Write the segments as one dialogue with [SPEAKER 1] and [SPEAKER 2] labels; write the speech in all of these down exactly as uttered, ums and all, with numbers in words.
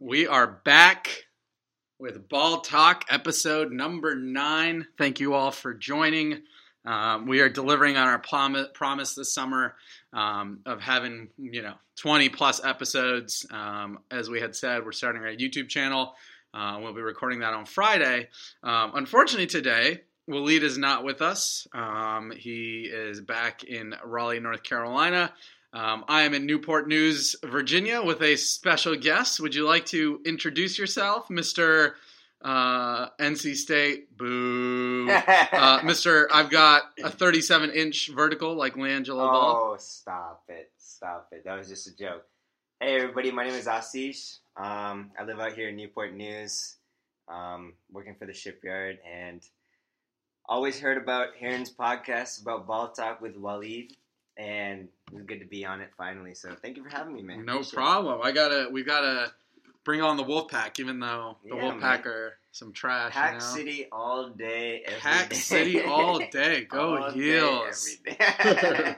[SPEAKER 1] We are back with Ball Talk, episode number nine. Thank you all for joining. Um, we are delivering on our prom- promise this summer um, of having, you know, twenty plus episodes. Um, as we had said, we're starting our YouTube channel. Uh, we'll be recording that on Friday. Um, unfortunately, today, Waleed is not with us. Um, he is back in Raleigh, North Carolina. Um, I am in Newport News, Virginia, with a special guest. Would you like to introduce yourself, Mister Uh, N C State? Boo. uh, Mister I've got a thirty-seven inch vertical like LiAngelo Ball.
[SPEAKER 2] Oh, stop it. Stop it. That was just a joke. Hey, everybody. My name is Ashish. Um, I live out here in Newport News, um, working for the shipyard, and always heard about Heron's podcast about Ball Talk with Waleed. And it was good to be on it finally. So thank you for having me, man.
[SPEAKER 1] No
[SPEAKER 2] Appreciate
[SPEAKER 1] problem. It. I gotta, we gotta bring on the Wolfpack, even though the
[SPEAKER 2] yeah,
[SPEAKER 1] Wolfpack
[SPEAKER 2] man.
[SPEAKER 1] are some trash.
[SPEAKER 2] Pack
[SPEAKER 1] you know?
[SPEAKER 2] City all day, every
[SPEAKER 1] Pack
[SPEAKER 2] day.
[SPEAKER 1] City all day. Go
[SPEAKER 2] all
[SPEAKER 1] Heels.
[SPEAKER 2] Day, every day.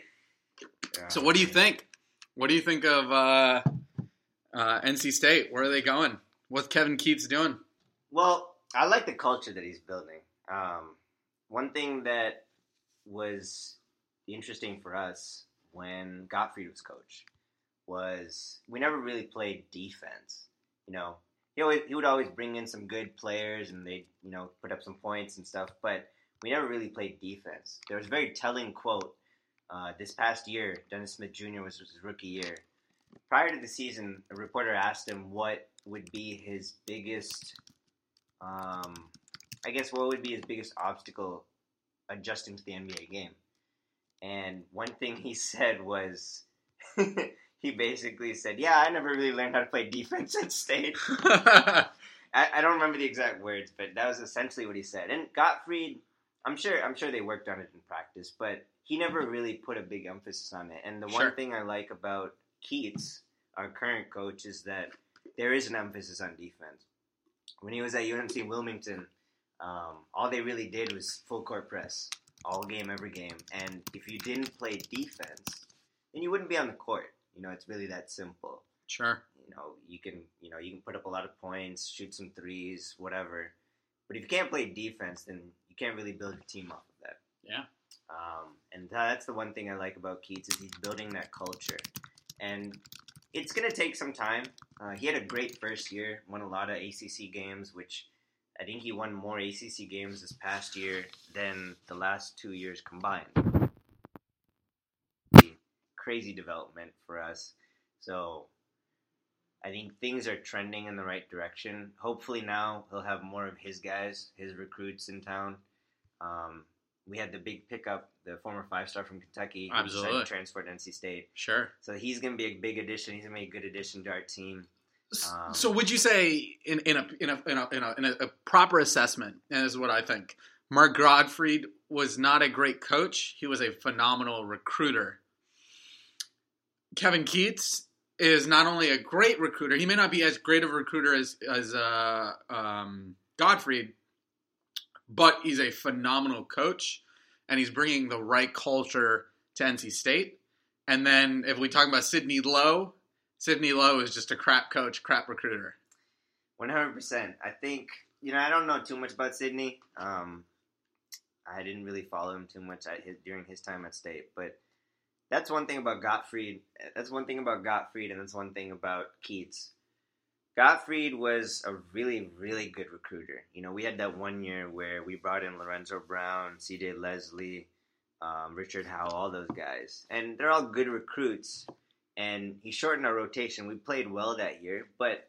[SPEAKER 1] So what do you think? What do you think of uh, uh, N C State? Where are they going? What's Kevin Keatts doing?
[SPEAKER 2] Well, I like the culture that he's building. Um, one thing that was interesting for us when Gottfried was coach was we never really played defense. You know, he always he would always bring in some good players and they you know put up some points and stuff, but we never really played defense. There was a very telling quote uh, this past year. Dennis Smith Junior was his rookie year. Prior to the season, a reporter asked him what would be his biggest, um, I guess, what would be his biggest obstacle adjusting to the N B A game. And one thing he said was, he basically said, yeah, I never really learned how to play defense at State. I, I don't remember the exact words, but that was essentially what he said. And Gottfried, I'm sure I'm sure they worked on it in practice, but he never really put a big emphasis on it. And the
[SPEAKER 1] Sure.
[SPEAKER 2] one thing I like about Keatts, our current coach, is that there is an emphasis on defense. When he was at U N C Wilmington, um, all they really did was full court press. All game, every game. And if you didn't play defense, then you wouldn't be on the court. You know, it's really that simple.
[SPEAKER 1] Sure.
[SPEAKER 2] You know, you can, you know, you can put up a lot of points, shoot some threes, whatever. But if you can't play defense, then you can't really build a team off of that.
[SPEAKER 1] Yeah.
[SPEAKER 2] Um, and that's the one thing I like about Keatts is he's building that culture. And it's going to take some time. Uh, he had a great first year, won a lot of A C C games, which I think he won more A C C games this past year than the last two years combined. Crazy development for us. So I think things are trending in the right direction. Hopefully now he'll have more of his guys, his recruits in town. Um, we had the big pickup, the former five-star from Kentucky, who
[SPEAKER 1] Absolutely.
[SPEAKER 2] decided to transfer to N C State.
[SPEAKER 1] Sure.
[SPEAKER 2] So he's going to be a big addition. He's going to be a good addition to our team. Um,
[SPEAKER 1] so would you say in, in, a, in, a, in, a, in, a, in a, a proper assessment, and this is what I think, Mark Gottfried was not a great coach. He was a phenomenal recruiter. Kevin Keatts is not only a great recruiter, he may not be as great of a recruiter as, as uh, um, Gottfried, but he's a phenomenal coach, and he's bringing the right culture to N C State. And then if we talk about Sidney Lowe, Sidney Lowe is just a crap coach, crap recruiter.
[SPEAKER 2] one hundred percent. I think, you know, I don't know too much about Sidney. Um, I didn't really follow him too much at his, during his time at State, but that's one thing about Gottfried. That's one thing about Gottfried, and that's one thing about Keatts. Gottfried was a really, really good recruiter. You know, we had that one year where we brought in Lorenzo Brown, C J Leslie, um, Richard Howe, all those guys. And they're all good recruits. And he shortened our rotation. We played well that year. But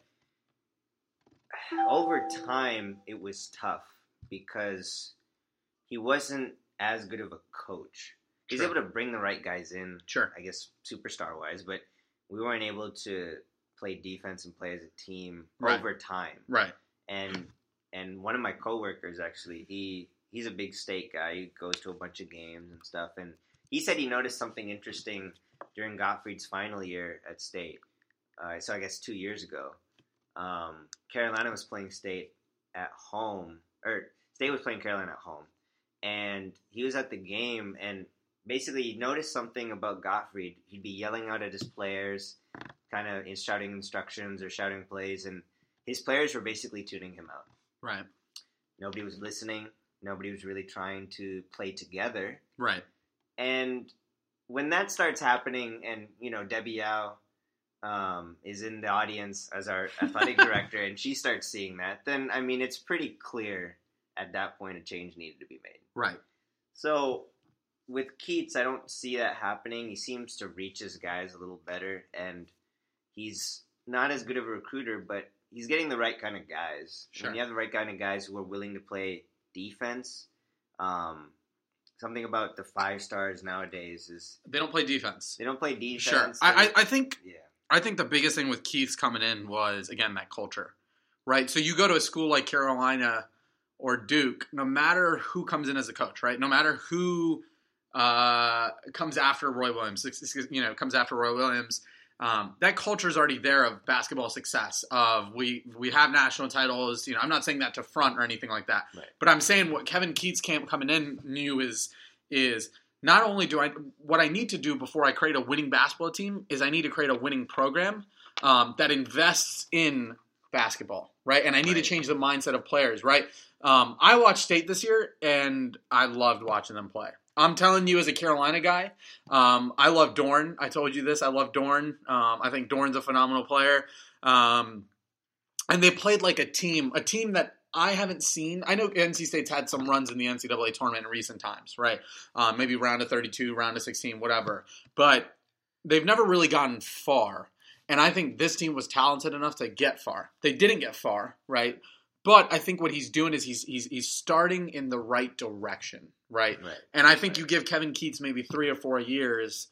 [SPEAKER 2] over time, it was tough because he wasn't as good of a coach. He's
[SPEAKER 1] Sure.
[SPEAKER 2] able to bring the right guys in,
[SPEAKER 1] Sure.
[SPEAKER 2] I guess, superstar-wise. But we weren't able to play defense and play as a team
[SPEAKER 1] Right.
[SPEAKER 2] over time.
[SPEAKER 1] Right.
[SPEAKER 2] And and one of my coworkers actually, he he's a big State guy. He goes to a bunch of games and stuff. And he said he noticed something interesting during Gottfried's final year at State. Uh, so I guess two years ago, um, Carolina was playing State at home, or State was playing Carolina at home, and he was at the game, and basically you notice something about Gottfried. He'd be yelling out at his players, kind of shouting instructions or shouting plays, and his players were basically tuning him out.
[SPEAKER 1] Right.
[SPEAKER 2] Nobody was listening. Nobody was really trying to play together.
[SPEAKER 1] Right.
[SPEAKER 2] And when that starts happening, and, you know, Debbie Yao um, is in the audience as our athletic director, and she starts seeing that, then, I mean, it's pretty clear at that point a change needed to be made.
[SPEAKER 1] Right.
[SPEAKER 2] So with Keats, I don't see that happening. He seems to reach his guys a little better, and he's not as good of a recruiter, but he's getting the right kind of guys.
[SPEAKER 1] Sure.
[SPEAKER 2] When you have the right kind of guys who are willing to play defense, um, something about the five stars nowadays is
[SPEAKER 1] They don't play defense.
[SPEAKER 2] they don't play defense.
[SPEAKER 1] Sure.
[SPEAKER 2] They-
[SPEAKER 1] I, I, I think
[SPEAKER 2] yeah.
[SPEAKER 1] I think the biggest thing with Keith's coming in was, again, that culture. Right? So you go to a school like Carolina or Duke, no matter who comes in as a coach, right? No matter who uh, comes after Roy Williams, you know, comes after Roy Williams, um, that culture is already there of basketball success. Of we we have national titles. You know, I'm not saying that to front or anything like that,
[SPEAKER 2] Right.
[SPEAKER 1] but I'm saying what Kevin Keats camp coming in knew is is not only do I what I need to do before I create a winning basketball team is I need to create a winning program um, that invests in basketball, right? And I need
[SPEAKER 2] Right.
[SPEAKER 1] to change the mindset of players, right? Um, I watched State this year, and I loved watching them play. I'm telling you as a Carolina guy, um, I love Dorn. I told you this. I love Dorn. Um, I think Dorn's a phenomenal player. Um, and they played like a team, a team that I haven't seen. I know N C State's had some runs in the N C double A tournament in recent times, right? Um, maybe round of thirty-two, round of sixteen, whatever. But they've never really gotten far. And I think this team was talented enough to get far. They didn't get far, right? But I think what he's doing is he's he's he's starting in the right direction, right?
[SPEAKER 2] Right.
[SPEAKER 1] And I think you give Kevin Keats maybe three or four years.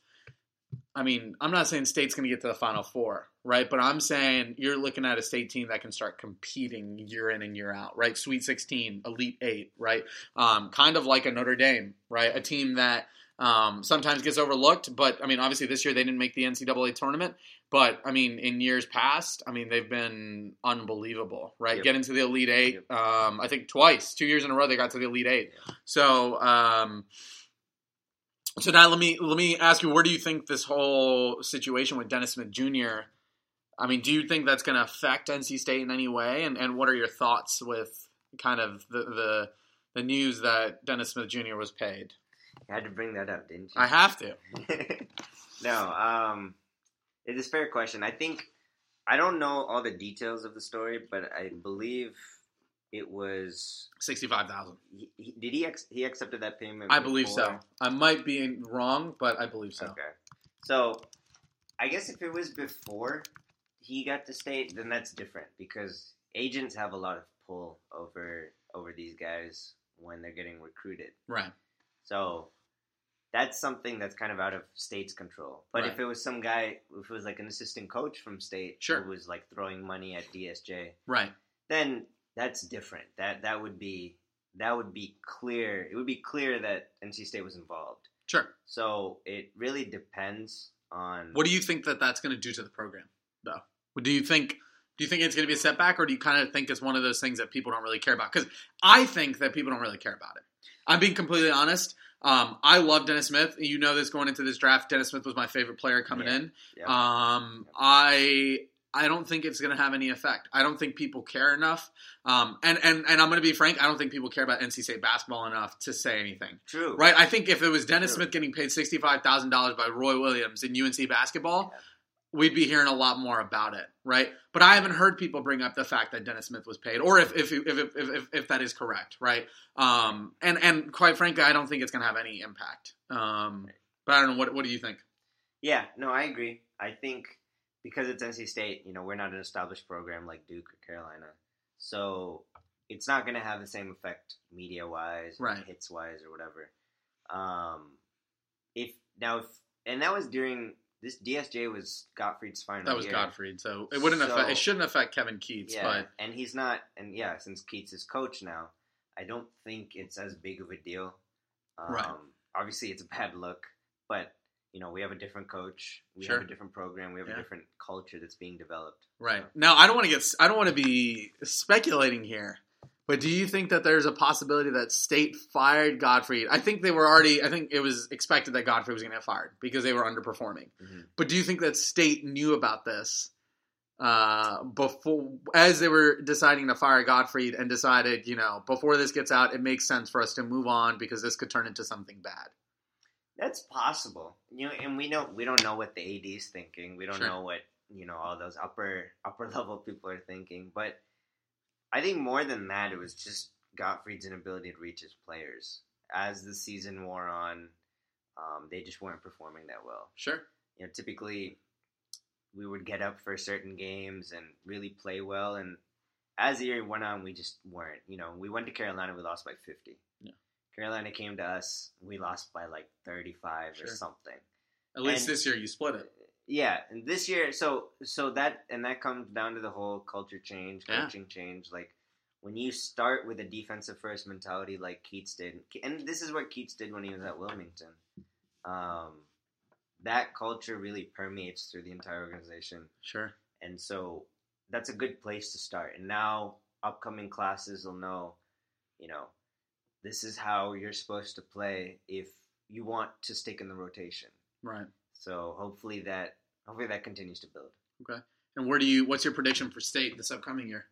[SPEAKER 1] I mean, I'm not saying State's going to get to the Final Four, right? But I'm saying you're looking at a State team that can start competing year in and year out, right? Sweet sixteen, Elite Eight, right? Um, kind of like a Notre Dame, right? A team that um, sometimes gets overlooked. But, I mean, obviously this year they didn't make the N C double A tournament. But, I mean, in years past, I mean, they've been unbelievable, right?
[SPEAKER 2] Yep.
[SPEAKER 1] Get into the Elite Eight.
[SPEAKER 2] Yep.
[SPEAKER 1] Um, I think twice, two years in a row, they got to the Elite Eight.
[SPEAKER 2] Yeah.
[SPEAKER 1] So, um, so now let me let me ask you, where do you think this whole situation with Dennis Smith Junior I mean, do you think that's going to affect N C State in any way? And and what are your thoughts with kind of the the, the news that Dennis Smith Junior was paid?
[SPEAKER 2] You had to bring that up, didn't you?
[SPEAKER 1] I have to.
[SPEAKER 2] No, um, it is a fair question. I think I don't know all the details of the story, but I believe it was
[SPEAKER 1] sixty-five thousand
[SPEAKER 2] he, he, did he ex, he accepted that payment?
[SPEAKER 1] I believe
[SPEAKER 2] before?
[SPEAKER 1] so. I might be wrong, but I believe so.
[SPEAKER 2] Okay, so I guess if it was before he got to State, then that's different because agents have a lot of pull over over these guys when they're getting recruited.
[SPEAKER 1] Right.
[SPEAKER 2] So that's something that's kind of out of State's control. But
[SPEAKER 1] Right.
[SPEAKER 2] if it was some guy, if it was like an assistant coach from State
[SPEAKER 1] Sure.
[SPEAKER 2] who was like throwing money at D S J,
[SPEAKER 1] Right.
[SPEAKER 2] then that's different. That that would be that would be clear. It would be clear that N C State was involved.
[SPEAKER 1] Sure.
[SPEAKER 2] So it really depends on
[SPEAKER 1] What do you think that that's going to do to the program, though? Do you think do you think it's going to be a setback, or do you kind of think it's one of those things that people don't really care about? Because I think that people don't really care about it. I'm being completely honest. Um, I love Dennis Smith. You know this going into this draft. Dennis Smith was my favorite player coming
[SPEAKER 2] Yeah.
[SPEAKER 1] in.
[SPEAKER 2] Yeah.
[SPEAKER 1] Um, I I don't think it's going to have any effect. I don't think people care enough. Um, and, and, and I'm going to be frank, I don't think people care about N C State basketball enough to say anything.
[SPEAKER 2] True.
[SPEAKER 1] Right? I think if it was Dennis
[SPEAKER 2] True.
[SPEAKER 1] Smith getting paid sixty-five thousand dollars by Roy Williams in U N C basketball,
[SPEAKER 2] Yeah.
[SPEAKER 1] we'd be hearing a lot more about it, right? But I haven't heard people bring up the fact that Dennis Smith was paid, or if if if if, if, if that is correct, right? Um, and and quite frankly, I don't think it's going to have any impact. Um, but I don't know. What what do you think?
[SPEAKER 2] Yeah, no, I agree. I think because it's N C State, you know, we're not an established program like Duke or Carolina. So it's not going to have the same effect media-wise, or
[SPEAKER 1] Right.
[SPEAKER 2] hits-wise, or whatever. Um, if now, if and that was during this D S J was Gottfried's final
[SPEAKER 1] That was
[SPEAKER 2] year.
[SPEAKER 1] Gottfried, so it wouldn't
[SPEAKER 2] So-
[SPEAKER 1] affect. It shouldn't affect Kevin Keats,
[SPEAKER 2] Yeah,
[SPEAKER 1] but
[SPEAKER 2] and he's not, and yeah, since Keats is coach now, I don't think it's as big of a deal. Um,
[SPEAKER 1] Right.
[SPEAKER 2] Obviously, it's a bad look, but you know, we have a different coach, we
[SPEAKER 1] Sure.
[SPEAKER 2] have a different program, we have
[SPEAKER 1] Yeah.
[SPEAKER 2] a different culture that's being developed.
[SPEAKER 1] right
[SPEAKER 2] So,
[SPEAKER 1] now, I don't want to get. I don't want to be speculating here, But do you think that there's a possibility that State fired Gottfried? I think they were already, I think it was expected that Gottfried was going to get fired because they were underperforming. Mm-hmm. But do you think that State knew about this uh, before, as they were deciding to fire Gottfried and decided, you know, before this gets out, it makes sense for us to move on because this could turn into something bad?
[SPEAKER 2] That's possible. You know, and we don't, we don't know what the A D is thinking. We don't
[SPEAKER 1] Sure.
[SPEAKER 2] know what, you know, all those upper, upper level people are thinking. But I think more than that, it was just Gottfried's inability to reach his players. As the season wore on, um, they just weren't performing that well.
[SPEAKER 1] Sure.
[SPEAKER 2] You know, typically we would get up for certain games and really play well, and as the year went on, we just weren't. You know, we went to Carolina, we lost by fifty. Yeah. Carolina came to us, we lost by like thirty-five sure. or something.
[SPEAKER 1] At least
[SPEAKER 2] and,
[SPEAKER 1] this year you split it.
[SPEAKER 2] Yeah, and this year, so so that and that comes down to the whole culture change, coaching yeah. change. Like when you start with a defensive first mentality, like Keats did, and this is what Keats did when he was at Wilmington. Um, that culture really permeates through the entire organization.
[SPEAKER 1] Sure.
[SPEAKER 2] And so that's a good place to start. And now upcoming classes will know, you know, this is how you're supposed to play if you want to stick in the rotation.
[SPEAKER 1] Right.
[SPEAKER 2] So hopefully that hopefully that continues to build.
[SPEAKER 1] Okay. And where do you? What's your prediction for State this upcoming year?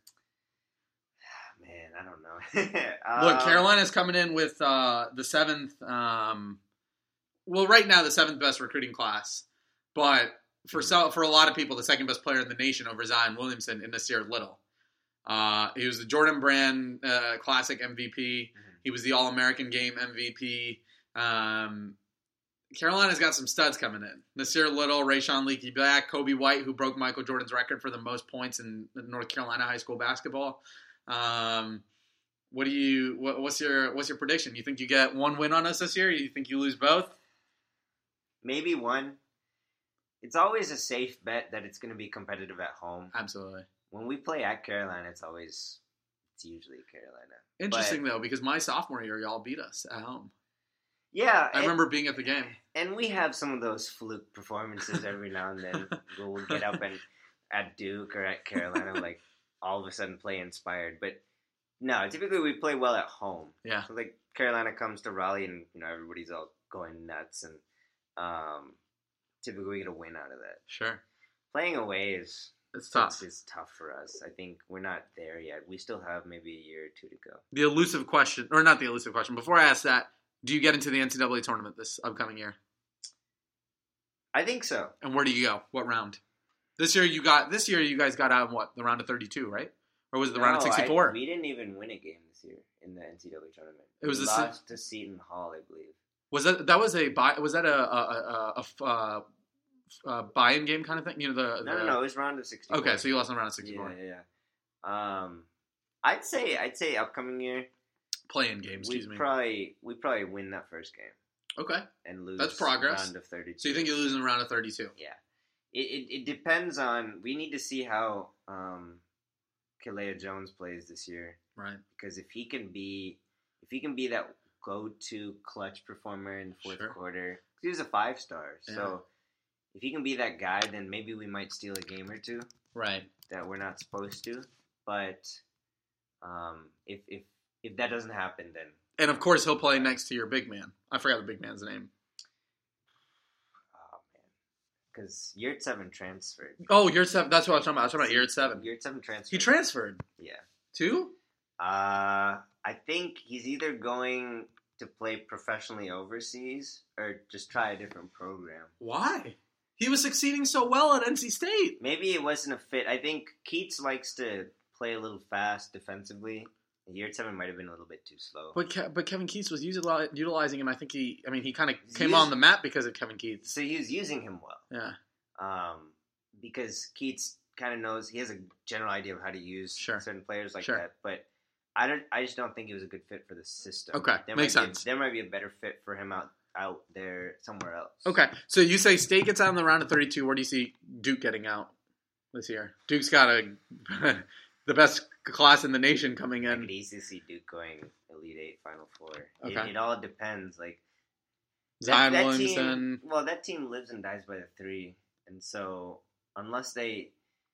[SPEAKER 2] Man, I don't know.
[SPEAKER 1] um, Look, Carolina's coming in with uh, the seventh. Um, well, right now the seventh best recruiting class, but for so, for a lot of people, the second best player in the nation over Zion Williamson and Nasir Little. Uh, he was the Jordan Brand uh, Classic M V P. Mm-hmm. He was the All American Game M V P. Um, Carolina's got some studs coming in. Nasir Little, Rayshawn Leakey Black, Kobe White, who broke Michael Jordan's record for the most points in North Carolina high school basketball. Um, what do you? What, what's your What's your prediction? You think you get one win on us this year? You think you lose both?
[SPEAKER 2] Maybe one. It's always a safe bet that it's going to be competitive at home.
[SPEAKER 1] Absolutely.
[SPEAKER 2] When we play at Carolina, it's always it's usually Carolina.
[SPEAKER 1] Interesting but, though, because my sophomore year, y'all beat us at home.
[SPEAKER 2] Yeah,
[SPEAKER 1] I and, remember being at the game.
[SPEAKER 2] And we have some of those fluke performances every now and then. We'll get up and at Duke or at Carolina, like all of a sudden play inspired. But no, typically we play well at home.
[SPEAKER 1] Yeah.
[SPEAKER 2] So like Carolina comes to Raleigh and you know everybody's all going nuts, and um, typically we get a win out of that.
[SPEAKER 1] Sure.
[SPEAKER 2] Playing away is
[SPEAKER 1] it's tough.
[SPEAKER 2] It's, it's tough for us. I think we're not there yet. We still have maybe a year or two to go.
[SPEAKER 1] The elusive question, or not the elusive question. Before I ask that. Do you get into the N C double A tournament this upcoming year?
[SPEAKER 2] I think so.
[SPEAKER 1] And where do you go? What round? This year you got. This year you guys got out in what? The round of thirty-two, right? Or was it the
[SPEAKER 2] no,
[SPEAKER 1] round of sixty-four?
[SPEAKER 2] I, we didn't even win a game this year in the N C double A tournament.
[SPEAKER 1] It was
[SPEAKER 2] we
[SPEAKER 1] the
[SPEAKER 2] lost si- to Seton Hall, I believe.
[SPEAKER 1] Was that that was a buy? Was that a a, a, a, a, a buy-in game kind of thing? You know the,
[SPEAKER 2] no
[SPEAKER 1] the
[SPEAKER 2] no no. It was round of sixty-four.
[SPEAKER 1] Okay, so you lost in the round of sixty-four.
[SPEAKER 2] Yeah yeah. yeah. Um, I'd say I'd say upcoming year.
[SPEAKER 1] Play-in game, excuse
[SPEAKER 2] we
[SPEAKER 1] me.
[SPEAKER 2] Probably we probably win that first game.
[SPEAKER 1] Okay.
[SPEAKER 2] And lose.
[SPEAKER 1] That's progress.
[SPEAKER 2] Round of thirty-two.
[SPEAKER 1] So you think you lose in the round of thirty-two?
[SPEAKER 2] Yeah. It, it it depends on. We need to see how um, Kalea Jones plays this year.
[SPEAKER 1] Right.
[SPEAKER 2] Because if he can be, if he can be that go-to clutch performer in the fourth sure. quarter, he was a five-star. Yeah. So if he can be that guy, then maybe we might steal a game or two.
[SPEAKER 1] Right.
[SPEAKER 2] That we're not supposed to. But um, if if if that doesn't happen, then.
[SPEAKER 1] And, of course, he'll play next to your big man. I forgot the big man's name.
[SPEAKER 2] Oh, man. Because Yurt seven transferred.
[SPEAKER 1] Oh, Yurt seven. That's what I was talking about. I was talking about Yurt seven.
[SPEAKER 2] Yurt seven transferred.
[SPEAKER 1] He transferred?
[SPEAKER 2] Yeah.
[SPEAKER 1] Two?
[SPEAKER 2] Uh, I think he's either going to play professionally overseas or just try a different program.
[SPEAKER 1] Why? He was succeeding so well at N C State.
[SPEAKER 2] Maybe it wasn't a fit. I think Keats likes to play a little fast defensively. Yurt seven might have been a little bit too slow.
[SPEAKER 1] But Ke- but Kevin Keats was util- utilizing him. I think he, I mean, he kind of came used, on the map because of Kevin Keats.
[SPEAKER 2] So he was using him well.
[SPEAKER 1] Yeah.
[SPEAKER 2] Um, because Keats kind of knows, he has a general idea of how to use
[SPEAKER 1] sure.
[SPEAKER 2] certain players like
[SPEAKER 1] sure.
[SPEAKER 2] that. But I don't, I just don't think he was a good fit for the system.
[SPEAKER 1] Okay,
[SPEAKER 2] there
[SPEAKER 1] makes
[SPEAKER 2] might
[SPEAKER 1] sense.
[SPEAKER 2] Be, there might be a better fit for him out, out there somewhere else.
[SPEAKER 1] Okay, so you say State gets out in the round of thirty-two. Where do you see Duke getting out this year? Duke's got a the best class in the nation coming in.
[SPEAKER 2] I could easily see Duke going Elite Eight, Final Four.
[SPEAKER 1] Okay.
[SPEAKER 2] It, it all depends. Like
[SPEAKER 1] Zion
[SPEAKER 2] that, that
[SPEAKER 1] Williamson.
[SPEAKER 2] Team, well, that team lives and dies by the three, and so unless they,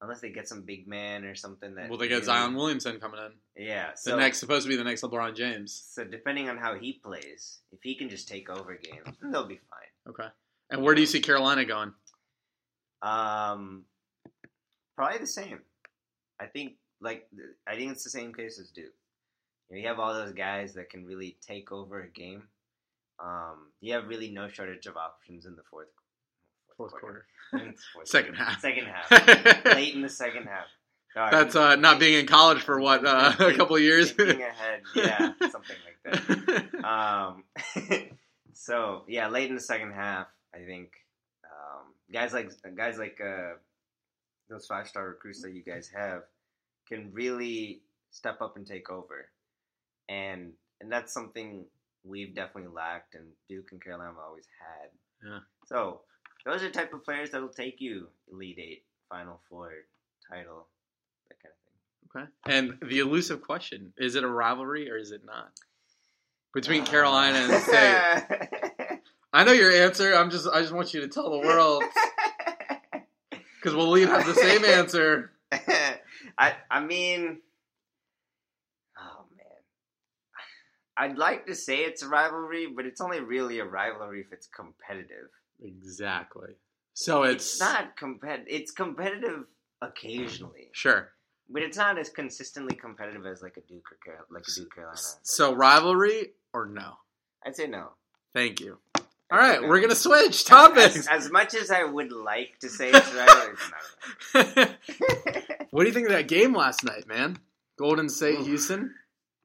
[SPEAKER 2] unless they get some big man or something that.
[SPEAKER 1] Well, they get
[SPEAKER 2] really,
[SPEAKER 1] Zion Williamson coming in.
[SPEAKER 2] Yeah, so
[SPEAKER 1] the next supposed to be the next LeBron James.
[SPEAKER 2] So depending on how he plays, if he can just take over games, then they'll be fine.
[SPEAKER 1] Okay. And where do you see Carolina going?
[SPEAKER 2] Um, probably the same. I think like I think it's the same case as Duke. You know, you have all those guys that can really take over a game. Um, you have really no shortage of options in the fourth,
[SPEAKER 1] fourth, fourth quarter,
[SPEAKER 2] quarter. fourth
[SPEAKER 1] second
[SPEAKER 2] quarter.
[SPEAKER 1] half,
[SPEAKER 2] second half, late in the second half. Sorry.
[SPEAKER 1] That's uh, not being in college for what uh, a couple of years.
[SPEAKER 2] Thinking ahead, yeah, something like that. Um, so yeah, late in the second half, I think um, guys like guys like uh, those five star recruits that you guys have can really step up and take over, and and that's something we've definitely lacked, and Duke and Carolina have always had.
[SPEAKER 1] Yeah.
[SPEAKER 2] So those are the type of players that'll take you Elite Eight, Final Four, title, that kind of thing.
[SPEAKER 1] Okay. And the elusive question: is it a rivalry or is it not? Between Carolina and State. I know your answer. I'm just I just want you to tell the world because we'll leave have the same answer.
[SPEAKER 2] I I mean, oh man, I'd like to say it's a rivalry, but it's only really a rivalry if it's competitive.
[SPEAKER 1] Exactly. So it's,
[SPEAKER 2] it's not competitive. It's competitive occasionally.
[SPEAKER 1] Sure.
[SPEAKER 2] But it's not as consistently competitive as like a Duke or Car- like a Duke Carolina.
[SPEAKER 1] So rivalry or no?
[SPEAKER 2] I'd say no.
[SPEAKER 1] Thank you. All right, we're gonna switch topics.
[SPEAKER 2] As, as much as I would like to say it's rivalry, it's not.
[SPEAKER 1] What do you think of that game last night, man? Golden State, Ooh. Houston.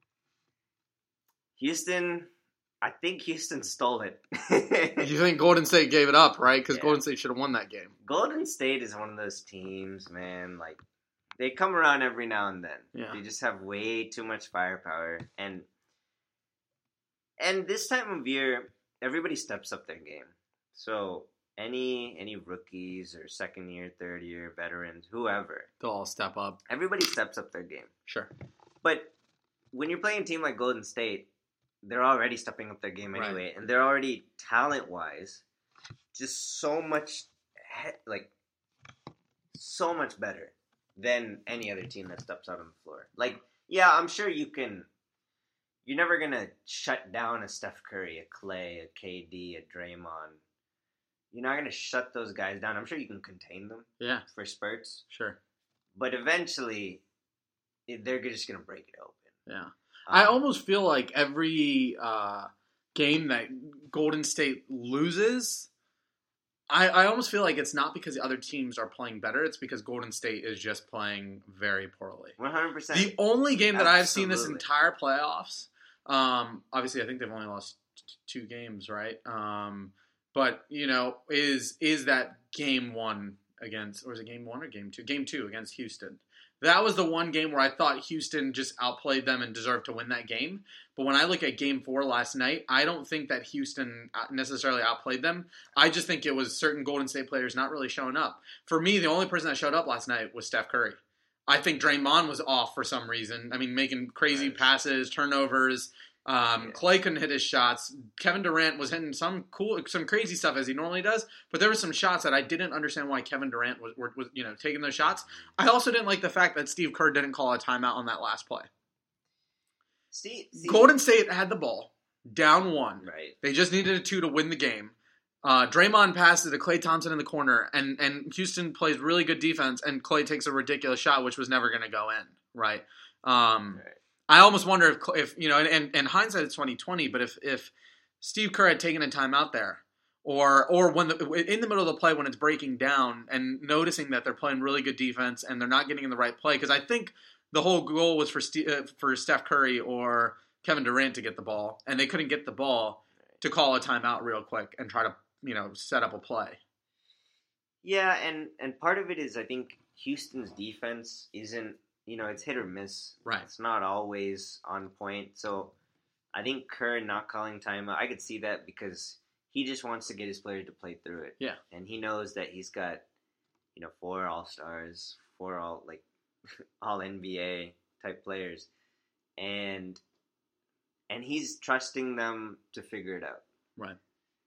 [SPEAKER 2] Houston, I think Houston stole it.
[SPEAKER 1] You think Golden State gave it up, right? Because
[SPEAKER 2] yeah.
[SPEAKER 1] Golden State should have won that game.
[SPEAKER 2] Golden State is one of those teams, man. Like they come around every now and then.
[SPEAKER 1] Yeah.
[SPEAKER 2] They just have way too much firepower, and and this time of year, everybody steps up their game. So any any rookies or second year, third year veterans, whoever,
[SPEAKER 1] they'll all step up.
[SPEAKER 2] Everybody steps up their game.
[SPEAKER 1] Sure.
[SPEAKER 2] But when you're playing a team like Golden State, they're already stepping up their game anyway,
[SPEAKER 1] right.
[SPEAKER 2] and they're already talent wise just so much like so much better than any other team that steps out on the floor. Like, yeah, I'm sure you can. You're never gonna shut down a Steph Curry, a Clay, a K D, a Draymond. You're not gonna shut those guys down. I'm sure you can contain them.
[SPEAKER 1] Yeah.
[SPEAKER 2] For spurts.
[SPEAKER 1] Sure.
[SPEAKER 2] But eventually, they're just gonna break it open.
[SPEAKER 1] Yeah. Um,
[SPEAKER 2] I
[SPEAKER 1] almost feel like every uh, game that Golden State loses, I, I almost feel like it's not because the other teams are playing better. It's because Golden State is just playing very poorly.
[SPEAKER 2] one hundred percent.
[SPEAKER 1] The only game that
[SPEAKER 2] Absolutely.
[SPEAKER 1] I've seen this entire playoffs, um, obviously I think they've only lost t- two games, right? Um, but, you know, is is that game one against, or is it game one or game two? Game two against Houston. That was the one game where I thought Houston just outplayed them and deserved to win that game. But when I look at game four last night, I don't think that Houston necessarily outplayed them. I just think it was certain Golden State players not really showing up. For me, the only person that showed up last night was Steph Curry. I think Draymond was off for some reason. I mean, making crazy right. passes, turnovers. Um, yeah. Clay couldn't hit his shots. Kevin Durant was hitting some cool, some crazy stuff as he normally does. But there were some shots that I didn't understand why Kevin Durant was, was, you know, taking those shots. I also didn't like the fact that Steve Kerr didn't call a timeout on that last play.
[SPEAKER 2] See, see,
[SPEAKER 1] Golden State had the ball, down one.
[SPEAKER 2] Right.
[SPEAKER 1] They just needed a two to win the game. Uh, Draymond passes to Klay Thompson in the corner, and, and Houston plays really good defense, and Klay takes a ridiculous shot, which was never going to go in, right? Um,
[SPEAKER 2] right.
[SPEAKER 1] I almost wonder if, if you know, and, and, and hindsight is twenty twenty, but if, if Steve Kerr had taken a timeout there, or or when the, in the middle of the play when it's breaking down and noticing that they're playing really good defense and they're not getting in the right play, because I think the whole goal was for Steve, uh, for Steph Curry or Kevin Durant to get the ball, and they couldn't get the ball to call a timeout real quick and try to, you know, set up a play.
[SPEAKER 2] Yeah, and, and part of it is I think Houston's defense isn't, you know, it's hit or miss.
[SPEAKER 1] Right.
[SPEAKER 2] It's not always on point. So I think Kerr not calling timeout, I could see that because he just wants to get his players to play through it.
[SPEAKER 1] Yeah.
[SPEAKER 2] And he knows that he's got, you know, four All-Stars, four all, like, all N B A type players. And and he's trusting them to figure it out.
[SPEAKER 1] Right.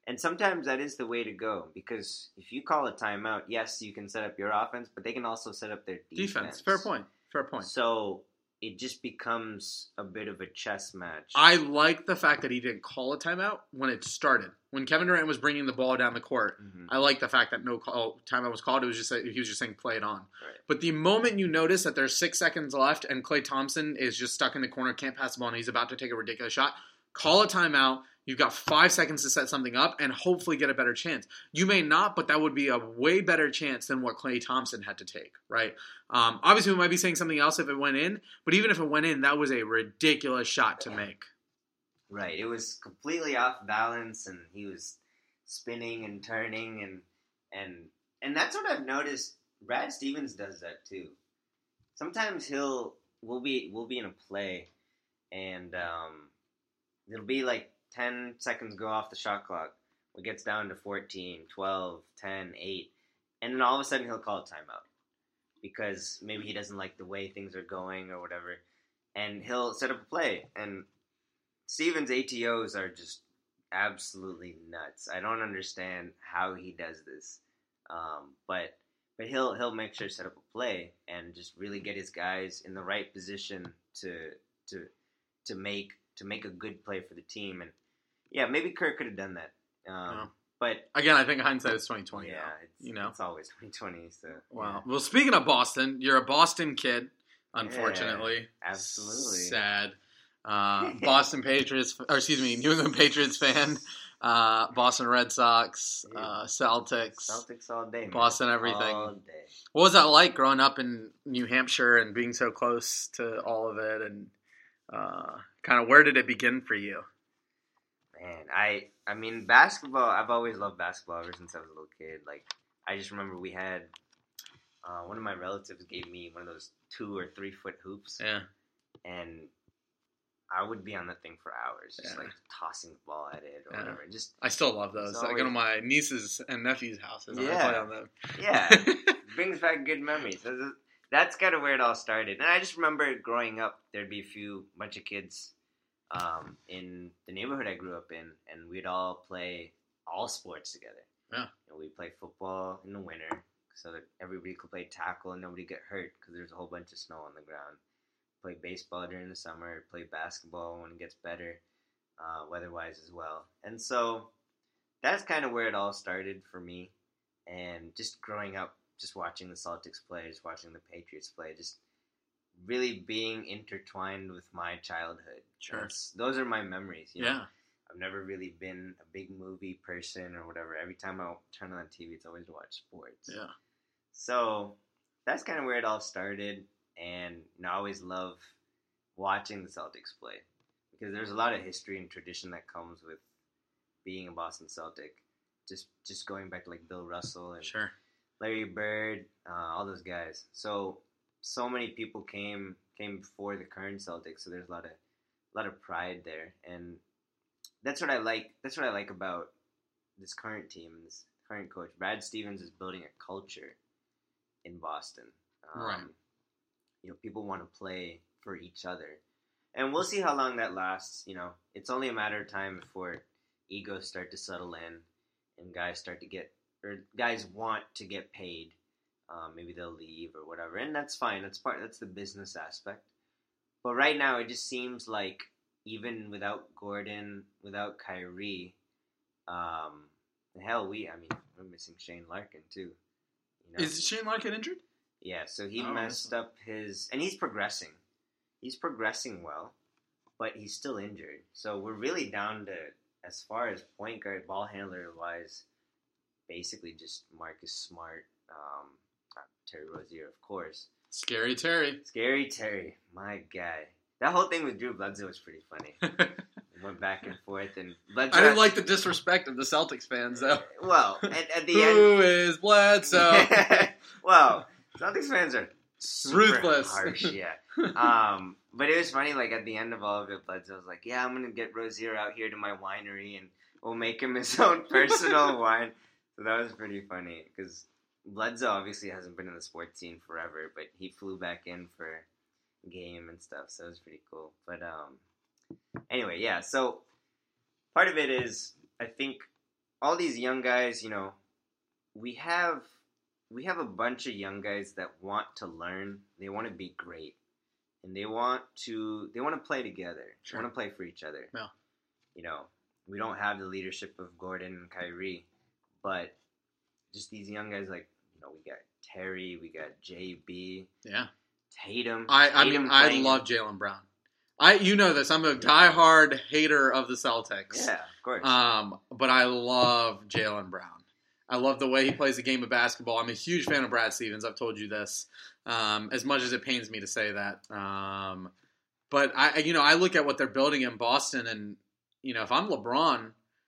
[SPEAKER 2] And sometimes that is the way to go, because if you call a timeout, yes, you can set up your offense, but they can also set up their defense.
[SPEAKER 1] Defense. Fair point. Fair point.
[SPEAKER 2] So it just becomes a bit of a chess match.
[SPEAKER 1] I like the fact that he didn't call a timeout when it started. When Kevin Durant was bringing the ball down the court, mm-hmm. I like the fact that no call, timeout was called. It was just he was just saying play it on.
[SPEAKER 2] Right.
[SPEAKER 1] But the moment you notice that there's six seconds left and Klay Thompson is just stuck in the corner, can't pass the ball, and he's about to take a ridiculous shot, call a timeout. You've got five seconds to set something up and hopefully get a better chance. You may not, but that would be a way better chance than what Klay Thompson had to take, right? Um, obviously, we might be saying something else if it went in, but even if it went in, that was a ridiculous shot to make.
[SPEAKER 2] Right. It was completely off balance, and he was spinning and turning, and and and that's what I've noticed. Brad Stevens does that too. Sometimes he'll we'll be we'll be in a play, and um, it'll be like ten seconds go off the shot clock. It gets down to fourteen, twelve, ten, eight. And then all of a sudden he'll call a timeout because maybe he doesn't like the way things are going or whatever. And he'll set up a play. And Stevens' A T Os are just absolutely nuts. I don't understand how he does this. Um, but but he'll he'll make sure to set up a play and just really get his guys in the right position to to to make to make a good play for the team. And yeah, maybe Kirk could have done that. Um,
[SPEAKER 1] wow.
[SPEAKER 2] But
[SPEAKER 1] again, I think hindsight is twenty twenty.
[SPEAKER 2] Yeah, it's,
[SPEAKER 1] you know,
[SPEAKER 2] it's always twenty twenty. So
[SPEAKER 1] wow.
[SPEAKER 2] Yeah.
[SPEAKER 1] Well, speaking of Boston, you're a Boston kid, unfortunately.
[SPEAKER 2] Yeah, absolutely
[SPEAKER 1] Sad. Uh, Boston Patriots, or excuse me, New England Patriots fan. Uh, Boston Red Sox, uh, Celtics.
[SPEAKER 2] Celtics all day, man.
[SPEAKER 1] Boston everything.
[SPEAKER 2] All day.
[SPEAKER 1] What was that like growing up in New Hampshire and being so close to all of it, and uh, kind of where did it begin for you?
[SPEAKER 2] Man, I I mean, basketball, I've always loved basketball ever since I was a little kid. Like, I just remember we had, uh, one of my relatives gave me one of those two or three foot hoops.
[SPEAKER 1] Yeah.
[SPEAKER 2] And I would be on that thing for hours, just
[SPEAKER 1] yeah.
[SPEAKER 2] like tossing the ball at it or yeah. whatever. Just
[SPEAKER 1] I still love those. Always, I go to my nieces and nephews' houses and
[SPEAKER 2] yeah.
[SPEAKER 1] I play on them.
[SPEAKER 2] Yeah. Brings back good memories. That's kind of where it all started. And I just remember growing up, there'd be a few, bunch of kids Um, in the neighborhood I grew up in, and we'd all play all sports together.
[SPEAKER 1] Yeah.
[SPEAKER 2] And we'd play football in the winter so that everybody could play tackle and nobody get hurt because there's a whole bunch of snow on the ground. Play baseball during the summer, play basketball when it gets better, uh, weather-wise as well. And so that's kind of where it all started for me. And just growing up, just watching the Celtics play, just watching the Patriots play, just really being intertwined with my childhood.
[SPEAKER 1] Sure.
[SPEAKER 2] That's, those are my memories. You know?
[SPEAKER 1] Yeah.
[SPEAKER 2] I've never really been a big movie person or whatever. Every time I turn on T V, it's always to watch sports.
[SPEAKER 1] Yeah.
[SPEAKER 2] So that's kind of where it all started. And you know, I always love watching the Celtics play because there's a lot of history and tradition that comes with being a Boston Celtic. Just just going back to like Bill Russell and
[SPEAKER 1] sure.
[SPEAKER 2] Larry Bird, uh, all those guys. So so many people came came before the current Celtics, so there's a lot of a lot of pride there, and that's what I like. That's what I like about this current team, this current coach. Brad Stevens is building a culture in Boston. Um,
[SPEAKER 1] right.
[SPEAKER 2] You know, people want to play for each other, and we'll see how long that lasts. You know, it's only a matter of time before egos start to settle in, and guys start to get, or guys want to get paid. Um, maybe they'll leave or whatever, and that's fine. That's part. That's the business aspect. But right now, it just seems like even without Gordon, without Kyrie, um, hell, we. I mean, we're missing Shane Larkin too.
[SPEAKER 1] You know? Is Shane Larkin injured?
[SPEAKER 2] Yeah, so he
[SPEAKER 1] oh,
[SPEAKER 2] messed up his, and he's progressing. He's progressing well, but he's still injured. So we're really down to, as far as point guard, ball handler wise, basically just Marcus Smart. Um, Terry Rozier, of course.
[SPEAKER 1] Scary Terry.
[SPEAKER 2] Scary Terry, my guy. That whole thing with Drew Bledsoe was pretty funny. Went back and forth, and Bledsoe.
[SPEAKER 1] I didn't like the disrespect of the Celtics fans, though.
[SPEAKER 2] Well, at, at the
[SPEAKER 1] Who
[SPEAKER 2] end,
[SPEAKER 1] who is Bledsoe?
[SPEAKER 2] Well, Celtics fans are super
[SPEAKER 1] ruthless,
[SPEAKER 2] harsh, yeah. Um, but it was funny. Like at the end of all of it, Bledsoe was like, "Yeah, I'm gonna get Rozier out here to my winery, and we'll make him his own personal wine." So that was pretty funny because Bledsoe obviously hasn't been in the sports scene forever, but he flew back in for a game and stuff, so it was pretty cool. But um, anyway, yeah, so part of it is, I think all these young guys, you know, we have we have a bunch of young guys that want to learn. They want to be great, and they want to they want to play together.
[SPEAKER 1] Sure.
[SPEAKER 2] They want to play for each other.
[SPEAKER 1] Yeah.
[SPEAKER 2] You know, we don't have the leadership of Gordon and Kyrie, but just these young guys, like, you know, we got Terry, we got J B,
[SPEAKER 1] yeah,
[SPEAKER 2] Tatum.
[SPEAKER 1] I I
[SPEAKER 2] Tatum
[SPEAKER 1] mean I
[SPEAKER 2] playing-
[SPEAKER 1] love Jaylen Brown. I you know this. I'm a diehard hater of the Celtics.
[SPEAKER 2] Yeah, of course.
[SPEAKER 1] Um, but I love Jaylen Brown. I love the way he plays the game of basketball. I'm a huge fan of Brad Stevens. I've told you this, um, as much as it pains me to say that. Um, but I, you know, I look at what they're building in Boston, and you know, if I'm LeBron,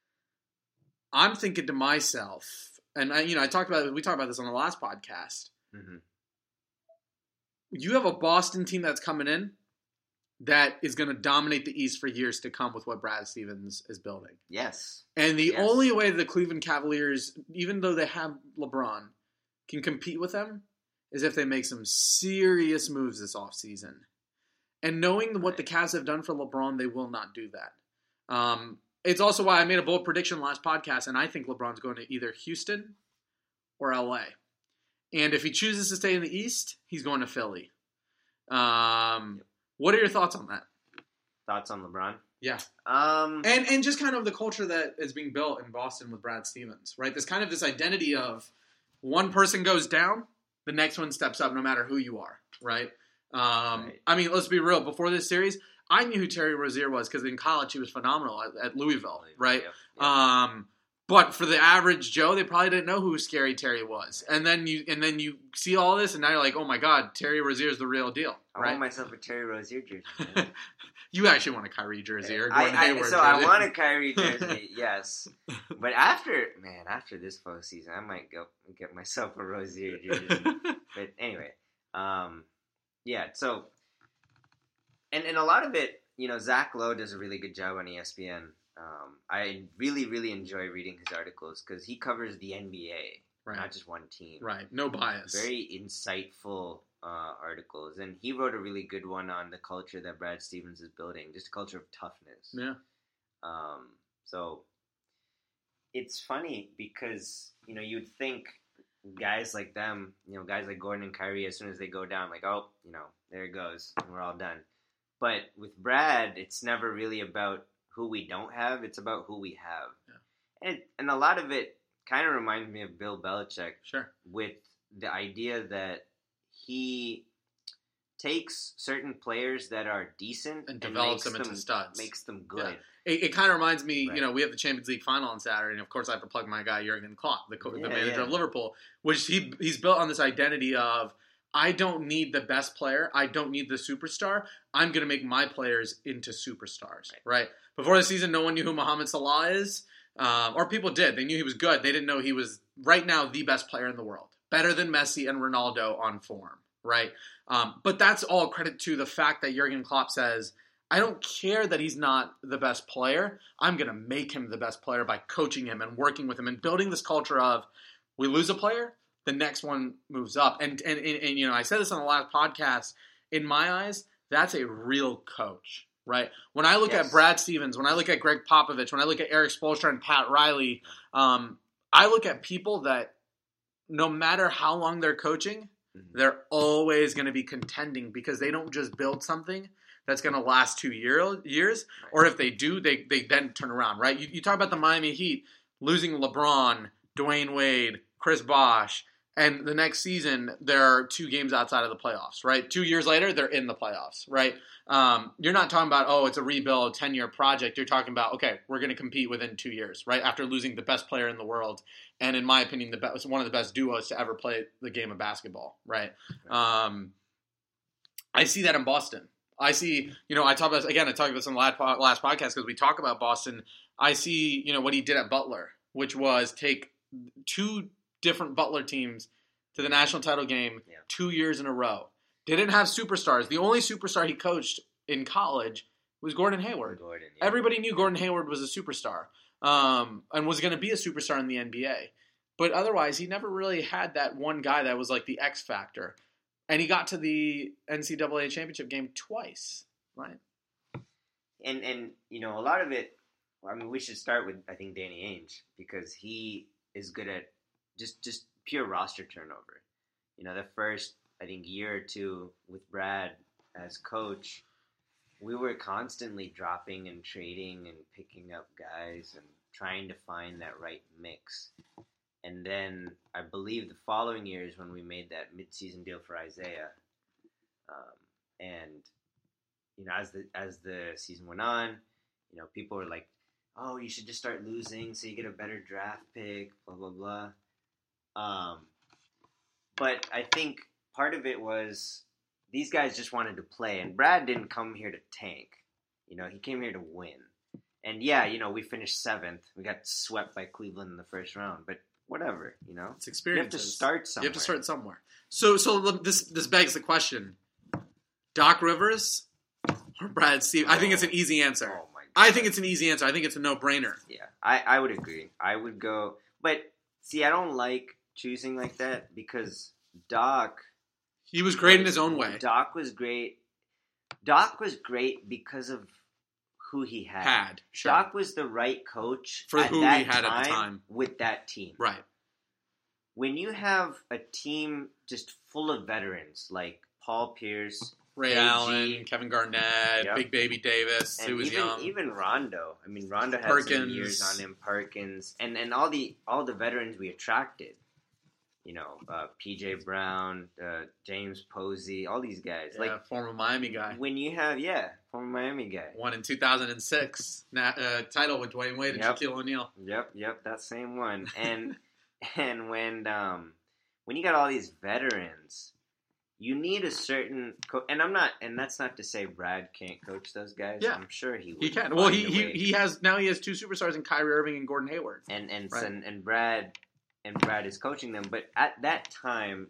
[SPEAKER 1] I'm thinking to myself, and I, you know, I talked about we talked about this on the last podcast.
[SPEAKER 2] Mm-hmm.
[SPEAKER 1] You have a Boston team that's coming in that is going to dominate the East for years to come with what Brad Stevens is building.
[SPEAKER 2] Yes.
[SPEAKER 1] And the
[SPEAKER 2] Yes.
[SPEAKER 1] only way the Cleveland Cavaliers, even though they have LeBron, can compete with them is if they make some serious moves this offseason. And knowing what the Cavs have done for LeBron, they will not do that. Um, it's also why I made a bold prediction last podcast, and I think LeBron's going to either Houston or L A. And if he chooses to stay in the East, he's going to Philly. Um, what are your thoughts on that?
[SPEAKER 2] Thoughts on LeBron?
[SPEAKER 1] Yeah.
[SPEAKER 2] Um,
[SPEAKER 1] And and just kind of the culture that is being built in Boston with Brad Stevens, right? There's kind of this identity of one person goes down, the next one steps up no matter who you are, right? Um,
[SPEAKER 2] Right.
[SPEAKER 1] I mean, let's be real. Before this series, I knew who Terry Rozier was because in college he was phenomenal at, at Louisville, right?
[SPEAKER 2] Yeah, yeah.
[SPEAKER 1] Um, but for the average Joe, they probably didn't know who Scary Terry was. And then you and then you see all this, and now you're like, oh my God, Terry Rozier is the real deal,
[SPEAKER 2] I
[SPEAKER 1] right?
[SPEAKER 2] want myself a Terry Rozier jersey. man.
[SPEAKER 1] You actually want a Kyrie jersey or
[SPEAKER 2] I,
[SPEAKER 1] Gordon
[SPEAKER 2] I,
[SPEAKER 1] Hayward
[SPEAKER 2] so
[SPEAKER 1] jersey.
[SPEAKER 2] I want a Kyrie jersey, yes. But after, man, after this postseason, I might go get myself a Rozier jersey. But anyway, um, yeah. So, and and a lot of it, you know, Zach Lowe does a really good job on E S P N. Um, I really, really enjoy reading his articles because he covers the N B A,
[SPEAKER 1] Right.
[SPEAKER 2] not just one team.
[SPEAKER 1] Right, no bias.
[SPEAKER 2] Very insightful uh, articles, and he wrote a really good one on the culture that Brad Stevens is building, just a culture of toughness.
[SPEAKER 1] Yeah.
[SPEAKER 2] Um, so it's funny because, you know, you'd think guys like them, you know, guys like Gordon and Kyrie, as soon as they go down, like, oh, you know, there it goes, and we're all done. But with Brad, it's never really about who we don't have; it's about who we have.
[SPEAKER 1] Yeah.
[SPEAKER 2] And and a lot of it kind of reminds me of Bill Belichick,
[SPEAKER 1] Sure.
[SPEAKER 2] with the idea that he takes certain players that are decent
[SPEAKER 1] And develops
[SPEAKER 2] makes
[SPEAKER 1] them into studs.
[SPEAKER 2] makes them good.
[SPEAKER 1] It, it kind of reminds me,
[SPEAKER 2] Right.
[SPEAKER 1] you know, we have the Champions League final on Saturday, and of course I have to plug my guy Jurgen Klopp, the, co- the
[SPEAKER 2] Yeah,
[SPEAKER 1] manager
[SPEAKER 2] yeah.
[SPEAKER 1] of Liverpool, which he he's built on this identity of I don't need the best player, I don't need the superstar. I'm going to make my players into superstars, right. right? Before the season, no one knew who Mohamed Salah is, um, or people did. They knew he was good. They didn't know he was right now the best player in the world, better than Messi and Ronaldo on form, right? Um, but that's all credit to the fact that Jurgen Klopp says, I don't care that he's not the best player. I'm going to make him the best player by coaching him and working with him and building this culture of we lose a player, the next one moves up. And, and, and, and you know, I said this on the last podcast. In my eyes, that's a real coach, right? When I look
[SPEAKER 2] Yes.
[SPEAKER 1] at Brad Stevens, when I look at Greg Popovich, when I look at Eric Spoelstra and Pat Riley, um, I look at people that no matter how long they're coaching,
[SPEAKER 2] Mm-hmm.
[SPEAKER 1] they're always going to be contending because they don't just build something that's going to last two year, years,
[SPEAKER 2] Right.
[SPEAKER 1] or if they do, they they then turn around, right? You, you talk about the Miami Heat losing LeBron, Dwayne Wade, Chris Bosh, and the next season they're two games outside of the playoffs, right? Two years later, they're in the playoffs, right? Um, you're not talking about, oh, it's a rebuild, ten-year project. You're talking about, okay, we're going to compete within two years, right? After losing the best player in the world, and in my opinion, the best, one of the best duos to ever play the game of basketball, right? Um, I see that in Boston. I see, you know, I talk about, again, I talked about this on the last, last podcast because we talk about Boston. I see, you know, what he did at Butler, which was take two different Butler teams to the national title game
[SPEAKER 2] Yeah.
[SPEAKER 1] two years in a row. Didn't have superstars. The only superstar he coached in college was Gordon Hayward.
[SPEAKER 2] Gordon, yeah.
[SPEAKER 1] Everybody knew Gordon Hayward was a superstar um, and was going to be a superstar in the N B A. But otherwise, he never really had that one guy that was like the X factor. And he got to the N C double A championship game twice, right?
[SPEAKER 2] and and you know, a lot of it, I mean, we should start with, I think, Danny Ainge, because he is good at just, just pure roster turnover. You know, the first, I think, year or two with Brad as coach, we were constantly dropping and trading and picking up guys and trying to find that right mix. And then I believe the following year is when we made that midseason deal for Isaiah. Um, and, you know, as the as the season went on, you know, people were like, oh, you should just start losing so you get a better draft pick, blah, blah, blah. Um, but I think part of it was these guys just wanted to play. And Brad didn't come here to tank. You know, he came here to win. And, yeah, you know, we finished seventh. We got swept by Cleveland in the first round. But whatever, you know.
[SPEAKER 1] It's experience.
[SPEAKER 2] You have to start somewhere.
[SPEAKER 1] You have to start somewhere. So, so this this begs the question: Doc Rivers or Brad Stevens? Oh, I think it's an easy answer. Oh my God. I think it's an easy answer. I think it's a no-brainer.
[SPEAKER 2] Yeah, I, I would agree. I would go, but see, I don't like choosing like that because Doc.
[SPEAKER 1] He was great in his own way.
[SPEAKER 2] Doc was great. Doc was great because of who he had.
[SPEAKER 1] Had sure.
[SPEAKER 2] Doc was the right coach
[SPEAKER 1] for
[SPEAKER 2] at
[SPEAKER 1] who
[SPEAKER 2] that
[SPEAKER 1] he had
[SPEAKER 2] time
[SPEAKER 1] at the time
[SPEAKER 2] with that team.
[SPEAKER 1] Right.
[SPEAKER 2] When you have a team just full of veterans like Paul Pierce,
[SPEAKER 1] Ray
[SPEAKER 2] A G,
[SPEAKER 1] Allen, Kevin Garnett,
[SPEAKER 2] yep.
[SPEAKER 1] Big Baby Davis,
[SPEAKER 2] and
[SPEAKER 1] who was
[SPEAKER 2] even,
[SPEAKER 1] young,
[SPEAKER 2] even Rondo. I mean, Rondo had
[SPEAKER 1] Perkins.
[SPEAKER 2] some years on him. Perkins, and and all the all the veterans we attracted. You know, uh, P J Brown, uh, James Posey, all these guys.
[SPEAKER 1] Yeah,
[SPEAKER 2] like
[SPEAKER 1] former Miami guy.
[SPEAKER 2] When you have, yeah, former Miami guy.
[SPEAKER 1] Won in two thousand six, na- uh, title with Dwayne Wade and
[SPEAKER 2] yep.
[SPEAKER 1] Shaquille O'Neal.
[SPEAKER 2] Yep, yep, that same one. And and when um when you got all these veterans, you need a certain co- and I'm not and that's not to say Brad can't coach those guys.
[SPEAKER 1] Yeah.
[SPEAKER 2] I'm sure he would.
[SPEAKER 1] He can. Well, he, he he has now he has two superstars in Kyrie Irving and Gordon Hayward.
[SPEAKER 2] And and
[SPEAKER 1] right.
[SPEAKER 2] and, and Brad and Brad is coaching them, but at that time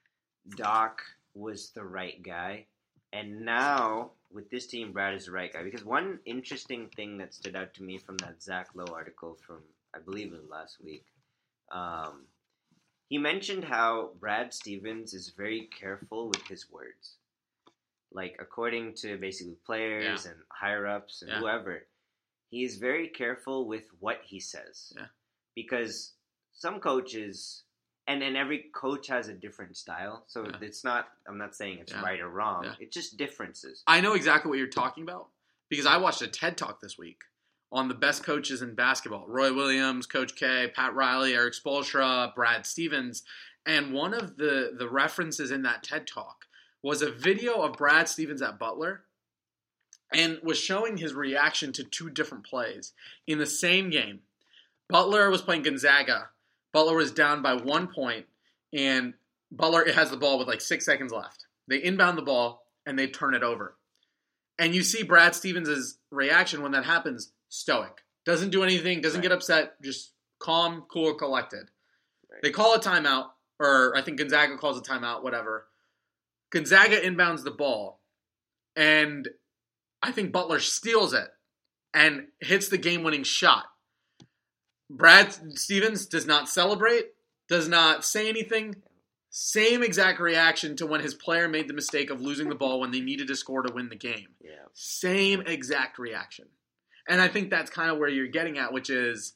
[SPEAKER 2] Doc was the right guy. And now with this team Brad is the right guy, because one interesting thing that stood out to me from that Zach Lowe article from I believe it was last week. Um He mentioned how Brad Stevens is very careful with his words. Like, according to basically players
[SPEAKER 1] yeah.
[SPEAKER 2] and higher-ups and
[SPEAKER 1] yeah.
[SPEAKER 2] whoever, he is very careful with what he says.
[SPEAKER 1] Yeah.
[SPEAKER 2] Because some coaches, and, and every coach has a different style, so
[SPEAKER 1] yeah.
[SPEAKER 2] it's not, I'm not saying it's
[SPEAKER 1] yeah.
[SPEAKER 2] right or wrong,
[SPEAKER 1] yeah.
[SPEAKER 2] it's just differences.
[SPEAKER 1] I know exactly what you're talking about, because I watched a TED Talk this week on the best coaches in basketball. Roy Williams, Coach K, Pat Riley, Eric Spoelstra, Brad Stevens. And one of the, the references in that TED Talk was a video of Brad Stevens at Butler and was showing his reaction to two different plays in the same game. Butler was playing Gonzaga. Butler was down by one point, and Butler has the ball with like six seconds left. They inbound the ball, and they turn it over. And you see Brad Stevens' reaction when that happens. Stoic. Doesn't do anything, doesn't
[SPEAKER 2] right.
[SPEAKER 1] get upset, just calm, cool, collected.
[SPEAKER 2] Right.
[SPEAKER 1] They call a timeout, or I think Gonzaga calls a timeout, whatever. Gonzaga inbounds the ball, and I think Butler steals it and hits the game-winning shot. Brad Stevens does not celebrate, does not say anything. Same exact reaction to when his player made the mistake of losing the ball when they needed to score to win the game.
[SPEAKER 2] Yeah.
[SPEAKER 1] Same exact reaction. And I think that's kind of where you're getting at, which is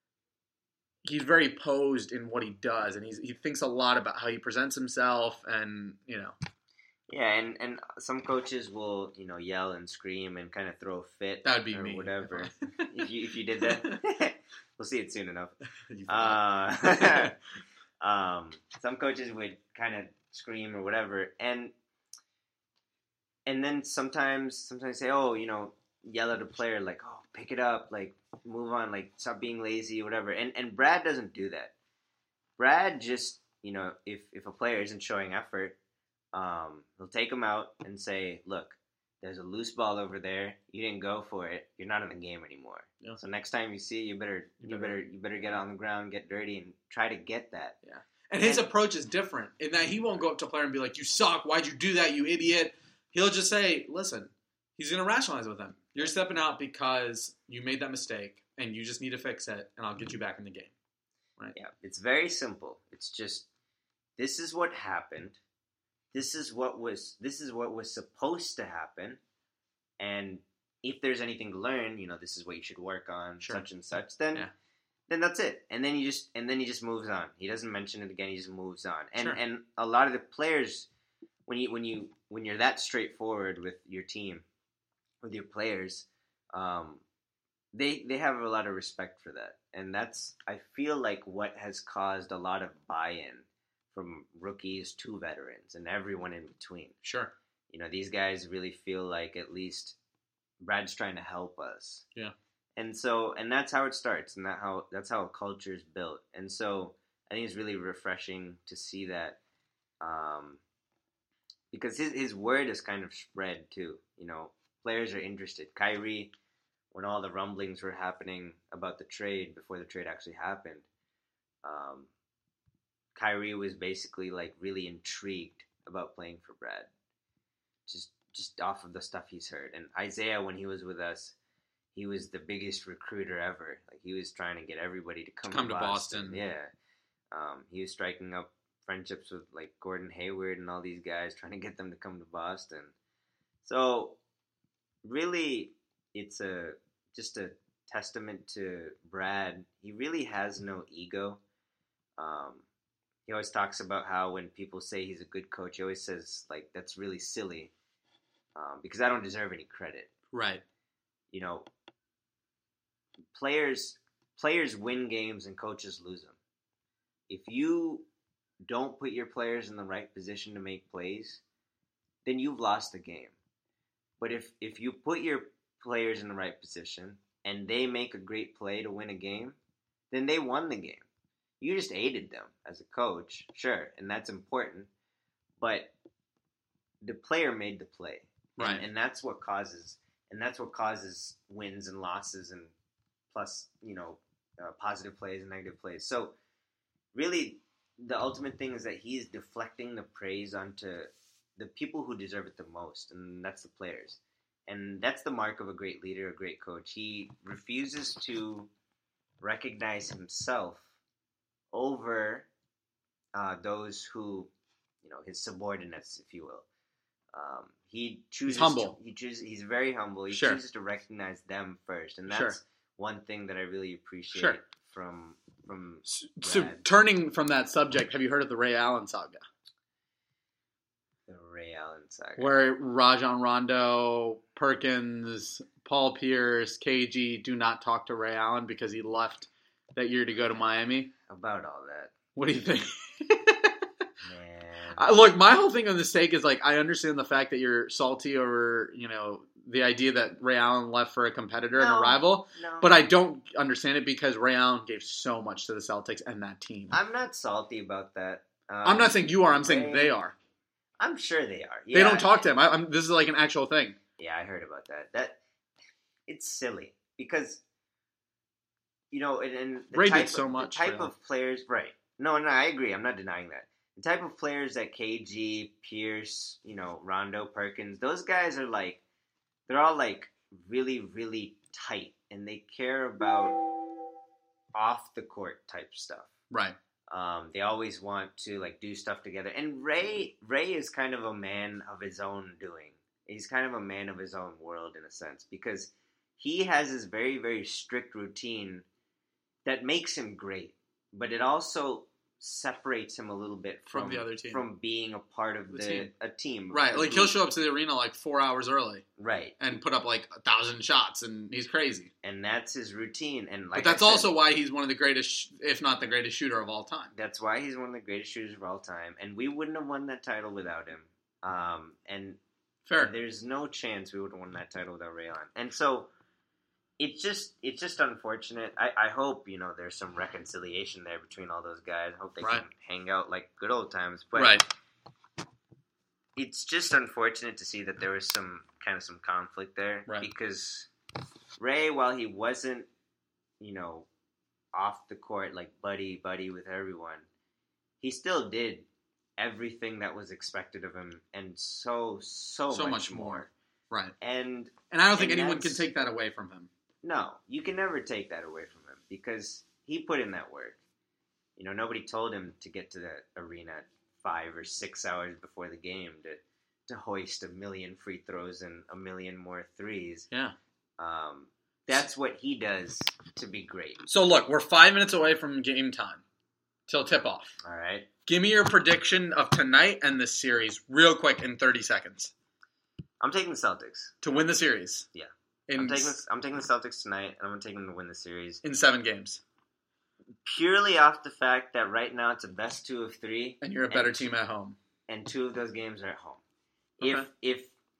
[SPEAKER 1] he's very posed in what he does, and he's, he thinks a lot about how he presents himself, and, you know.
[SPEAKER 2] Yeah, and, and some coaches will, you know, yell and scream and kind of throw a fit.
[SPEAKER 1] That would be
[SPEAKER 2] or
[SPEAKER 1] me.
[SPEAKER 2] whatever. if you if you did that, we'll see it soon enough.
[SPEAKER 1] Uh,
[SPEAKER 2] um, some coaches would kind of scream or whatever, and and then sometimes sometimes say, oh, you know, yell at a player like, oh, pick it up, like move on, like stop being lazy, whatever. And and Brad doesn't do that. Brad just, you know, if if a player isn't showing effort, um, he'll take him out and say, look, there's a loose ball over there. You didn't go for it. You're not in the game anymore. Yeah. So next time you see it, you better you, you better, better you better get on the ground, get dirty, and try to get that.
[SPEAKER 1] Yeah. And his and, approach is different in that he won't go up to a player and be like, you suck. Why'd you do that, you idiot? He'll just say, listen, he's going to rationalize with him. You're stepping out because you made that mistake, and you just need to fix it, and I'll get you back in the game. Right?
[SPEAKER 2] Yeah, it's very simple. It's just, this is what happened. This is what was this is what was supposed to happen, and if there's anything to learn, you know, this is what you should work on,
[SPEAKER 1] Sure.
[SPEAKER 2] such and such, then
[SPEAKER 1] Yeah.
[SPEAKER 2] then that's it. And then he just and then he just moves on. He doesn't mention it again. He just moves on. And
[SPEAKER 1] Sure.
[SPEAKER 2] and a lot of the players, when you when you when you're that straightforward with your team, with your players, um, they they have a lot of respect for that. And that's, I feel like, what has caused a lot of buy-in from rookies to veterans and everyone in between.
[SPEAKER 1] Sure.
[SPEAKER 2] You know, these guys really feel like at least Brad's trying to help us.
[SPEAKER 1] Yeah.
[SPEAKER 2] And so, and that's how it starts, and that how that's how a culture is built. And so, I think it's really refreshing to see that, um, because his his word is kind of spread too. You know, players are interested. Kyrie, when all the rumblings were happening about the trade before the trade actually happened, um, Kyrie was basically like really intrigued about playing for Brad, just just off of the stuff he's heard. And Isaiah, when he was with us, he was the biggest recruiter ever. Like, he was trying to get everybody to come to,
[SPEAKER 1] Come to
[SPEAKER 2] Boston.
[SPEAKER 1] Boston.
[SPEAKER 2] Yeah, um, he was striking up friendships with like Gordon Hayward and all these guys, trying to get them to come to Boston. So, really, it's a just a testament to Brad. He really has no ego. Um, he always talks about how when people say he's a good coach, he always says, like, that's really silly, um, because I don't deserve any credit.
[SPEAKER 1] Right.
[SPEAKER 2] You know, players players win games and coaches lose them. If you don't put your players in the right position to make plays, then you've lost the game. But if, if you put your players in the right position and they make a great play to win a game, then they won the game. You just aided them as a coach, sure, and that's important. But the player made the play.
[SPEAKER 1] Right.
[SPEAKER 2] And, and that's what causes and that's what causes wins and losses, and plus, you know, uh, positive plays and negative plays. So really, the ultimate thing is that he's deflecting the praise onto the people who deserve it the most, and that's the players. And that's the mark of a great leader, a great coach. He refuses to recognize himself over uh, those who, you know, his subordinates, if you will. Um, he chooses.
[SPEAKER 1] He's humble.
[SPEAKER 2] To, he chooses. He's very humble. He
[SPEAKER 1] Sure.
[SPEAKER 2] chooses to recognize them first, and that's
[SPEAKER 1] Sure.
[SPEAKER 2] one thing that I really appreciate
[SPEAKER 1] Sure.
[SPEAKER 2] from from.
[SPEAKER 1] So,
[SPEAKER 2] Brad.
[SPEAKER 1] turning from that subject, have you heard of the Ray Allen saga?
[SPEAKER 2] The Ray Allen saga.
[SPEAKER 1] Where Rajon Rondo, Perkins, Paul Pierce, K G do not talk to Ray Allen because he left that year to go to Miami?
[SPEAKER 2] About all that,
[SPEAKER 1] What do you think?
[SPEAKER 2] man.
[SPEAKER 1] I, look, my whole thing on this take is like, I understand the fact that you're salty over, you know, the idea that Ray Allen left for a competitor and a
[SPEAKER 2] No,
[SPEAKER 1] rival,
[SPEAKER 2] no.
[SPEAKER 1] but I don't understand it because Ray Allen gave so much to the Celtics and that team.
[SPEAKER 2] I'm not salty about that. Um,
[SPEAKER 1] I'm not saying you are. I'm saying
[SPEAKER 2] Ray-
[SPEAKER 1] they are.
[SPEAKER 2] I'm sure they are.
[SPEAKER 1] They
[SPEAKER 2] Yeah,
[SPEAKER 1] don't talk to him. I, I'm, this is like an actual thing.
[SPEAKER 2] Yeah, I heard about that. That it's silly because you know, and, and the
[SPEAKER 1] Ray did
[SPEAKER 2] type
[SPEAKER 1] so
[SPEAKER 2] of,
[SPEAKER 1] much
[SPEAKER 2] The
[SPEAKER 1] for
[SPEAKER 2] type
[SPEAKER 1] them.
[SPEAKER 2] of players, right? No, no, I agree. I'm not denying that. The type of players that K G, Pierce, you know, Rondo, Perkins, those guys are like, they're all like really, really tight, and they care about off the court type stuff.
[SPEAKER 1] Right.
[SPEAKER 2] Um, they always want to like do stuff together. And Ray, Ray is kind of a man of his own doing. He's kind of a man of his own world in a sense, because he has this very, very strict routine that makes him great, but it also separates him a little bit from,
[SPEAKER 1] From the other team.
[SPEAKER 2] from being a part of
[SPEAKER 1] The
[SPEAKER 2] the,
[SPEAKER 1] team.
[SPEAKER 2] a team.
[SPEAKER 1] Right.
[SPEAKER 2] a
[SPEAKER 1] Like,
[SPEAKER 2] group.
[SPEAKER 1] he'll show up to the arena like four hours early
[SPEAKER 2] Right.
[SPEAKER 1] and put up like a thousand shots, and he's crazy.
[SPEAKER 2] And that's his routine. And like
[SPEAKER 1] But that's
[SPEAKER 2] I said,
[SPEAKER 1] also why he's one of the greatest, if not the greatest shooter of all time.
[SPEAKER 2] That's why he's one of the greatest shooters of all time, and we wouldn't have won that title without him. Um, and
[SPEAKER 1] Fair.
[SPEAKER 2] there's no chance we would have won that title without Ray Allen. And so it's just it's just unfortunate. I, I hope, you know, there's some reconciliation there between all those guys. I hope they
[SPEAKER 1] Right.
[SPEAKER 2] can hang out like good old times. But
[SPEAKER 1] Right.
[SPEAKER 2] it's just unfortunate to see that there was some kind of some conflict there.
[SPEAKER 1] Right.
[SPEAKER 2] Because Ray, while he wasn't, you know, off the court like buddy buddy with everyone, he still did everything that was expected of him, and so so,
[SPEAKER 1] So
[SPEAKER 2] much,
[SPEAKER 1] much
[SPEAKER 2] more.
[SPEAKER 1] more. Right.
[SPEAKER 2] And
[SPEAKER 1] And I don't think
[SPEAKER 2] And
[SPEAKER 1] anyone can
[SPEAKER 2] that's-
[SPEAKER 1] take that away from him.
[SPEAKER 2] no, you can never take that away from him because he put in that work. You know, nobody told him to get to the arena five or six hours before the game to to hoist a million free throws and a million more threes.
[SPEAKER 1] Yeah.
[SPEAKER 2] Um, that's what he does to be great.
[SPEAKER 1] So look, we're five minutes away from game time till tip off.
[SPEAKER 2] All right.
[SPEAKER 1] Give me your prediction of tonight and this series real quick in thirty seconds.
[SPEAKER 2] I'm taking the Celtics.
[SPEAKER 1] To win the series?
[SPEAKER 2] Yeah.
[SPEAKER 1] In,
[SPEAKER 2] I'm taking, the, I'm taking the Celtics tonight, and I'm going to take them to win the series.
[SPEAKER 1] In seven games.
[SPEAKER 2] Purely off the fact that right now it's a best two of three.
[SPEAKER 1] And you're a better
[SPEAKER 2] and,
[SPEAKER 1] team at home.
[SPEAKER 2] And two of those games are at home.
[SPEAKER 1] Okay.
[SPEAKER 2] If if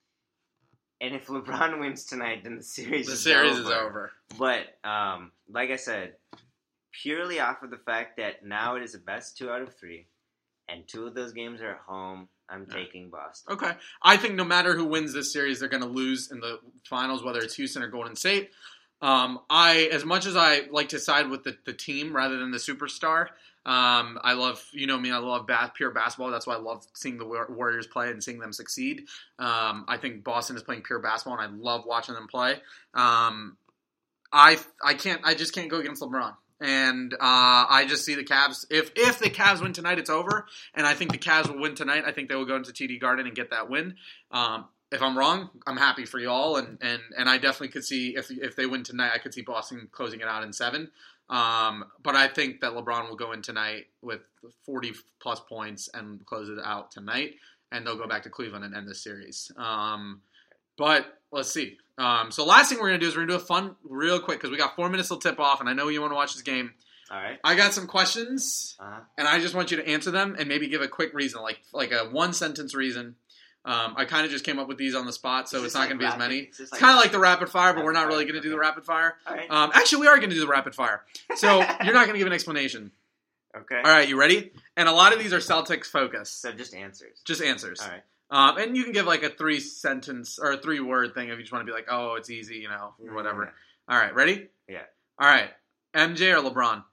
[SPEAKER 2] And if LeBron wins tonight, then the series
[SPEAKER 1] the
[SPEAKER 2] is
[SPEAKER 1] series
[SPEAKER 2] over.
[SPEAKER 1] is over.
[SPEAKER 2] But, um, like I said, purely off of the fact that now it is a best two out of three, and two of those games are at home, I'm yeah. taking Boston.
[SPEAKER 1] Okay. I think no matter who wins this series, they're going to lose in the finals, whether it's Houston or Golden State. Um, I, as much as I like to side with the, the team rather than the superstar, um, I love, you know me, I love ba- pure basketball. That's why I love seeing the Warriors play and seeing them succeed. Um, I think Boston is playing pure basketball, and I love watching them play. Um, I, I can't, I just can't go against LeBron. And uh, I just see the Cavs. If if the Cavs win tonight, it's over. And I think the Cavs will win tonight. I think they will go into T D Garden and get that win. Um, if I'm wrong, I'm happy for y'all. And, and, and I definitely could see, if if they win tonight, I could see Boston closing it out in seven. Um, but I think that LeBron will go in tonight with forty-plus points and close it out tonight. And they'll go back to Cleveland and end the series. Um, but let's see. Um, so last thing we're going to do is we're going to do a fun real quick because we got four minutes till tip off, and I know you want to watch this game.
[SPEAKER 2] All right.
[SPEAKER 1] I got some questions,
[SPEAKER 2] uh-huh. and
[SPEAKER 1] I just want you to answer them and maybe give a quick reason, like like a one-sentence reason. Um, I kind of just came up with these on the spot, so it's not like going to be as many. It's
[SPEAKER 2] like
[SPEAKER 1] kind of like the rapid fire, but we're not really going to do the rapid fire.
[SPEAKER 2] All right.
[SPEAKER 1] Um, actually, we are going to do the rapid fire. So you're not going to give an explanation.
[SPEAKER 2] Okay.
[SPEAKER 1] All right, you ready? And a lot of these are Celtics focused.
[SPEAKER 2] So just answers.
[SPEAKER 1] Just answers.
[SPEAKER 2] All right.
[SPEAKER 1] Um, and you can give like a three sentence or a three word thing if you just want to be like, oh, it's easy, you know, or whatever. Yeah. All right, ready?
[SPEAKER 2] Yeah.
[SPEAKER 1] All right. M J or LeBron?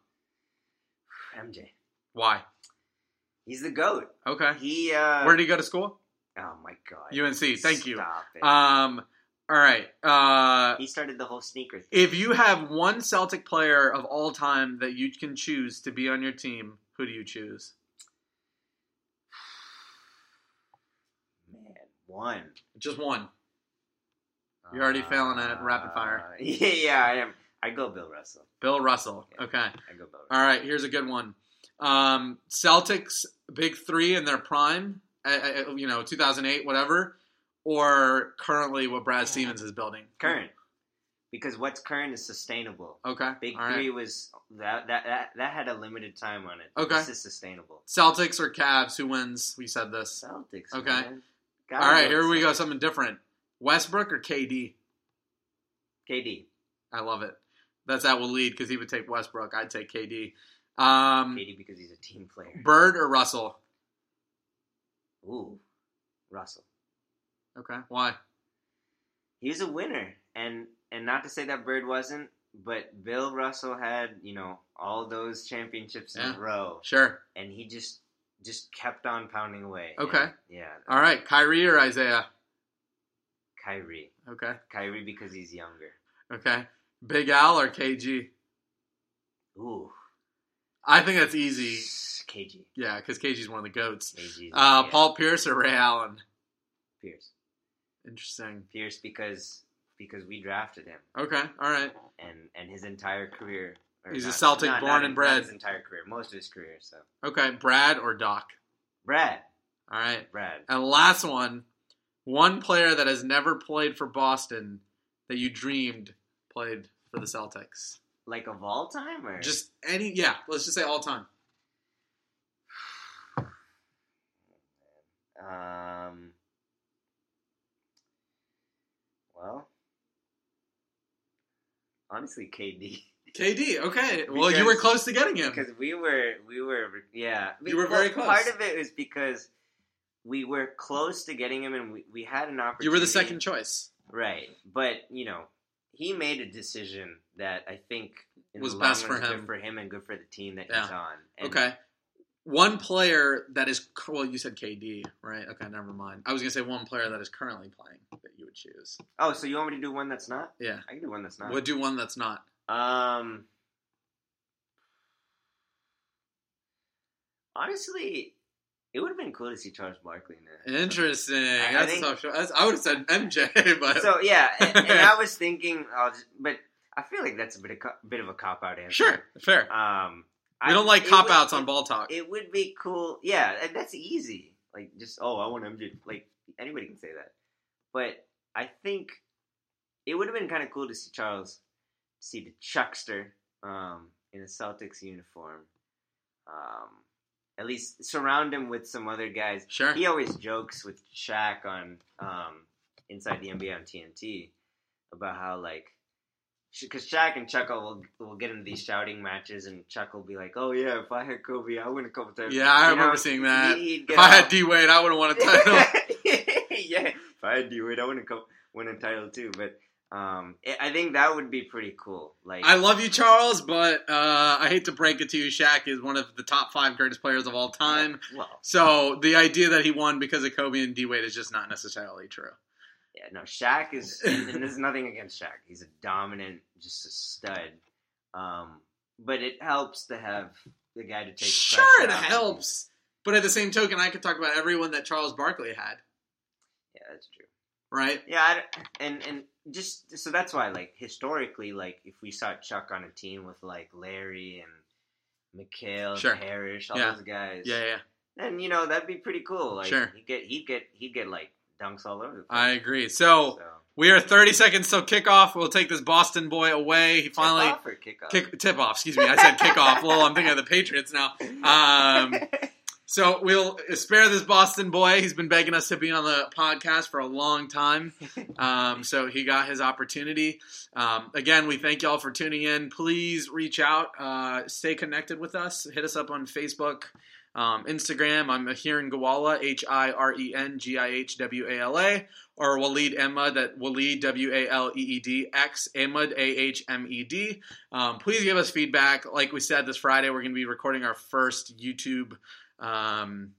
[SPEAKER 2] M J.
[SPEAKER 1] Why?
[SPEAKER 2] He's the GOAT.
[SPEAKER 1] Okay.
[SPEAKER 2] He. Uh,
[SPEAKER 1] Where did he go to school?
[SPEAKER 2] Oh my God.
[SPEAKER 1] U N C. Thank you.
[SPEAKER 2] Stop it.
[SPEAKER 1] Um. All right. Uh,
[SPEAKER 2] he started the whole sneaker thing.
[SPEAKER 1] If you have one Celtic player of all time that you can choose to be on your team, who do you choose?
[SPEAKER 2] One.
[SPEAKER 1] Just one. You're already uh, failing at rapid fire.
[SPEAKER 2] Yeah, yeah, I am. I go Bill Russell.
[SPEAKER 1] Bill Russell.
[SPEAKER 2] Yeah,
[SPEAKER 1] okay.
[SPEAKER 2] I go Bill Russell.
[SPEAKER 1] All right, here's a good one. Um, Celtics big three in their prime, uh, you know, two thousand eight, whatever, or currently what Brad Stevens is building?
[SPEAKER 2] Current. Because what's current is sustainable.
[SPEAKER 1] Okay.
[SPEAKER 2] Big
[SPEAKER 1] all
[SPEAKER 2] three
[SPEAKER 1] right.
[SPEAKER 2] was that, that that that had a limited time on it.
[SPEAKER 1] Okay.
[SPEAKER 2] This is sustainable.
[SPEAKER 1] Celtics or Cavs? Who wins? We said this.
[SPEAKER 2] Celtics.
[SPEAKER 1] Okay.
[SPEAKER 2] Man.
[SPEAKER 1] All right, here we go. Something different. Westbrook or K D?
[SPEAKER 2] K D.
[SPEAKER 1] I love it. That's that will lead because he would take Westbrook. I'd take K D. Um,
[SPEAKER 2] K D because he's a team player.
[SPEAKER 1] Bird or Russell?
[SPEAKER 2] Ooh, Russell.
[SPEAKER 1] Okay, why?
[SPEAKER 2] He was a winner, and and not to say that Bird wasn't, but Bill Russell had, you know, all those championships in
[SPEAKER 1] yeah.
[SPEAKER 2] a row.
[SPEAKER 1] Sure.
[SPEAKER 2] And he just just kept on pounding away.
[SPEAKER 1] Okay.
[SPEAKER 2] And, yeah.
[SPEAKER 1] All right, Kyrie or Isaiah?
[SPEAKER 2] Kyrie.
[SPEAKER 1] Okay.
[SPEAKER 2] Kyrie because he's younger.
[SPEAKER 1] Okay. Big Al or K G?
[SPEAKER 2] Ooh.
[SPEAKER 1] I think that's easy.
[SPEAKER 2] K G.
[SPEAKER 1] Yeah, because K G's one of the GOATs.
[SPEAKER 2] K G.
[SPEAKER 1] Uh,
[SPEAKER 2] yeah.
[SPEAKER 1] Paul Pierce or Ray Allen?
[SPEAKER 2] Pierce.
[SPEAKER 1] Interesting.
[SPEAKER 2] Pierce because because we drafted him.
[SPEAKER 1] Okay, all right.
[SPEAKER 2] And and his entire career.
[SPEAKER 1] He's
[SPEAKER 2] not,
[SPEAKER 1] a Celtic
[SPEAKER 2] not,
[SPEAKER 1] born
[SPEAKER 2] not,
[SPEAKER 1] and
[SPEAKER 2] not
[SPEAKER 1] bred.
[SPEAKER 2] his entire career. Most of his career, so.
[SPEAKER 1] Okay, Brad or Doc?
[SPEAKER 2] Brad.
[SPEAKER 1] All right.
[SPEAKER 2] Brad.
[SPEAKER 1] And last one. One player that has never played for Boston that you dreamed played for the Celtics.
[SPEAKER 2] Like of all time, or
[SPEAKER 1] just any? Yeah, let's just say all time.
[SPEAKER 2] Um. Well, honestly, K D.
[SPEAKER 1] K D, okay. Well, because, you were close to getting him
[SPEAKER 2] because we were, we were, yeah.
[SPEAKER 1] You were very close.
[SPEAKER 2] Part of it is because we were close to getting him, and we, we had an opportunity.
[SPEAKER 1] You were the second choice,
[SPEAKER 2] right? But you know, he made a decision that I think in
[SPEAKER 1] was
[SPEAKER 2] the long
[SPEAKER 1] best
[SPEAKER 2] run
[SPEAKER 1] for him,
[SPEAKER 2] good for him, and good for the team that
[SPEAKER 1] yeah.
[SPEAKER 2] he's on. And
[SPEAKER 1] okay. One player that is well, you said K D, right? Okay, never mind. I was gonna say one player that is currently playing that you would choose.
[SPEAKER 2] Oh, so you want me to do one that's not?
[SPEAKER 1] Yeah,
[SPEAKER 2] I can do one that's not.
[SPEAKER 1] We'll do one that's not.
[SPEAKER 2] Um, honestly, It would have been cool to see Charles Barkley in that.
[SPEAKER 1] Interesting.
[SPEAKER 2] I,
[SPEAKER 1] that's
[SPEAKER 2] I think,
[SPEAKER 1] tough. That's, I would have said M J, but
[SPEAKER 2] so yeah. And, and I was thinking, I'll just, but I feel like that's a bit of bit of a cop out answer.
[SPEAKER 1] Sure, fair.
[SPEAKER 2] Um,
[SPEAKER 1] we don't
[SPEAKER 2] I,
[SPEAKER 1] like cop
[SPEAKER 2] would,
[SPEAKER 1] outs
[SPEAKER 2] it,
[SPEAKER 1] on ball talk.
[SPEAKER 2] It would be cool. Yeah, that's easy. Like just oh, I want M J. Like anybody can say that. But I think it would have been kind of cool to see Charles, see the Chuckster um, in a Celtics uniform. Um, at least surround him with some other guys.
[SPEAKER 1] Sure.
[SPEAKER 2] He always jokes with Shaq on um, Inside the N B A on T N T about how like, because Shaq and Chuck will will get into these shouting matches, and Chuck will be like, "Oh yeah, if I had Kobe, I win a couple times."
[SPEAKER 1] Yeah, I
[SPEAKER 2] you
[SPEAKER 1] remember
[SPEAKER 2] know,
[SPEAKER 1] seeing that.
[SPEAKER 2] He,
[SPEAKER 1] if I had D Wade, I would have won a title.
[SPEAKER 2] Yeah, if I had D Wade, I would have win a title too. But um, it, I think that would be pretty cool. Like,
[SPEAKER 1] I love you, Charles, but uh, I hate to break it to you, Shaq is one of the top five greatest players of all time.
[SPEAKER 2] Well,
[SPEAKER 1] so the idea that he won because of Kobe and D Wade is just not necessarily true.
[SPEAKER 2] Yeah, no, Shaq is, and, and there's nothing against Shaq. He's a dominant, just a stud. Um, but it helps to have the guy to take.
[SPEAKER 1] Sure, it helps. But at the same token, I could talk about everyone that Charles Barkley had.
[SPEAKER 2] Yeah, that's true.
[SPEAKER 1] Right?
[SPEAKER 2] Yeah, I, and and just so that's why, like historically, like if we saw Chuck on a team with like Larry and McHale,
[SPEAKER 1] sure.
[SPEAKER 2] and Parrish, all
[SPEAKER 1] yeah.
[SPEAKER 2] those guys,
[SPEAKER 1] yeah, yeah,
[SPEAKER 2] then you know that'd be pretty cool. Like,
[SPEAKER 1] sure,
[SPEAKER 2] he'd get he'd get he'd get like dunks all over the place.
[SPEAKER 1] I agree. So, so. we are thirty seconds till kickoff. We'll take this Boston boy away. He finally
[SPEAKER 2] tip off or kickoff?
[SPEAKER 1] Kick, tip off. Excuse me, I said kickoff. Well, I'm thinking of the Patriots now. Um, so we'll spare this Boston boy. He's been begging us to be on the podcast for a long time. Um, so he got his opportunity. Um, again, we thank y'all for tuning in. Please reach out. Uh, stay connected with us. Hit us up on Facebook. Um, Instagram, I'm Hiren Gawala, H I R E N G I H W A L A, or Waleed Ahmed, that Waleed, W A L E E D, X, Ahmed, A H M E D. Um, please give us feedback. Like we said, this Friday we're going to be recording our first YouTube um,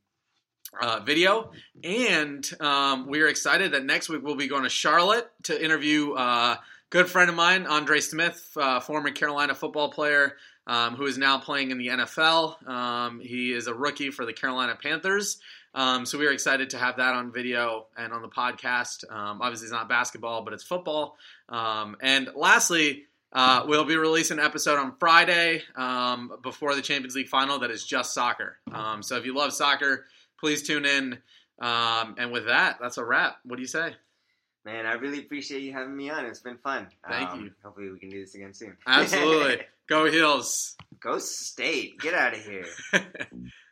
[SPEAKER 1] uh, video, and um, we're excited that next week we'll be going to Charlotte to interview a good friend of mine, Andre Smith, uh, former Carolina football player, Um, who is now playing in the N F L. Um, he is a rookie for the Carolina Panthers. Um, so we are excited to have that on video and on the podcast. Um, obviously, it's not basketball, but it's football. Um, and lastly, uh, we'll be releasing an episode on Friday um, before the Champions League final that is just soccer. Um, so if you love soccer, please tune in. Um, and with that, that's a wrap. What do you say?
[SPEAKER 2] Man, I really appreciate you having me on. It's been fun.
[SPEAKER 1] Thank
[SPEAKER 2] um,
[SPEAKER 1] you.
[SPEAKER 2] Hopefully we can do this again soon.
[SPEAKER 1] Absolutely. Go Heels.
[SPEAKER 2] Go State. Get out of here.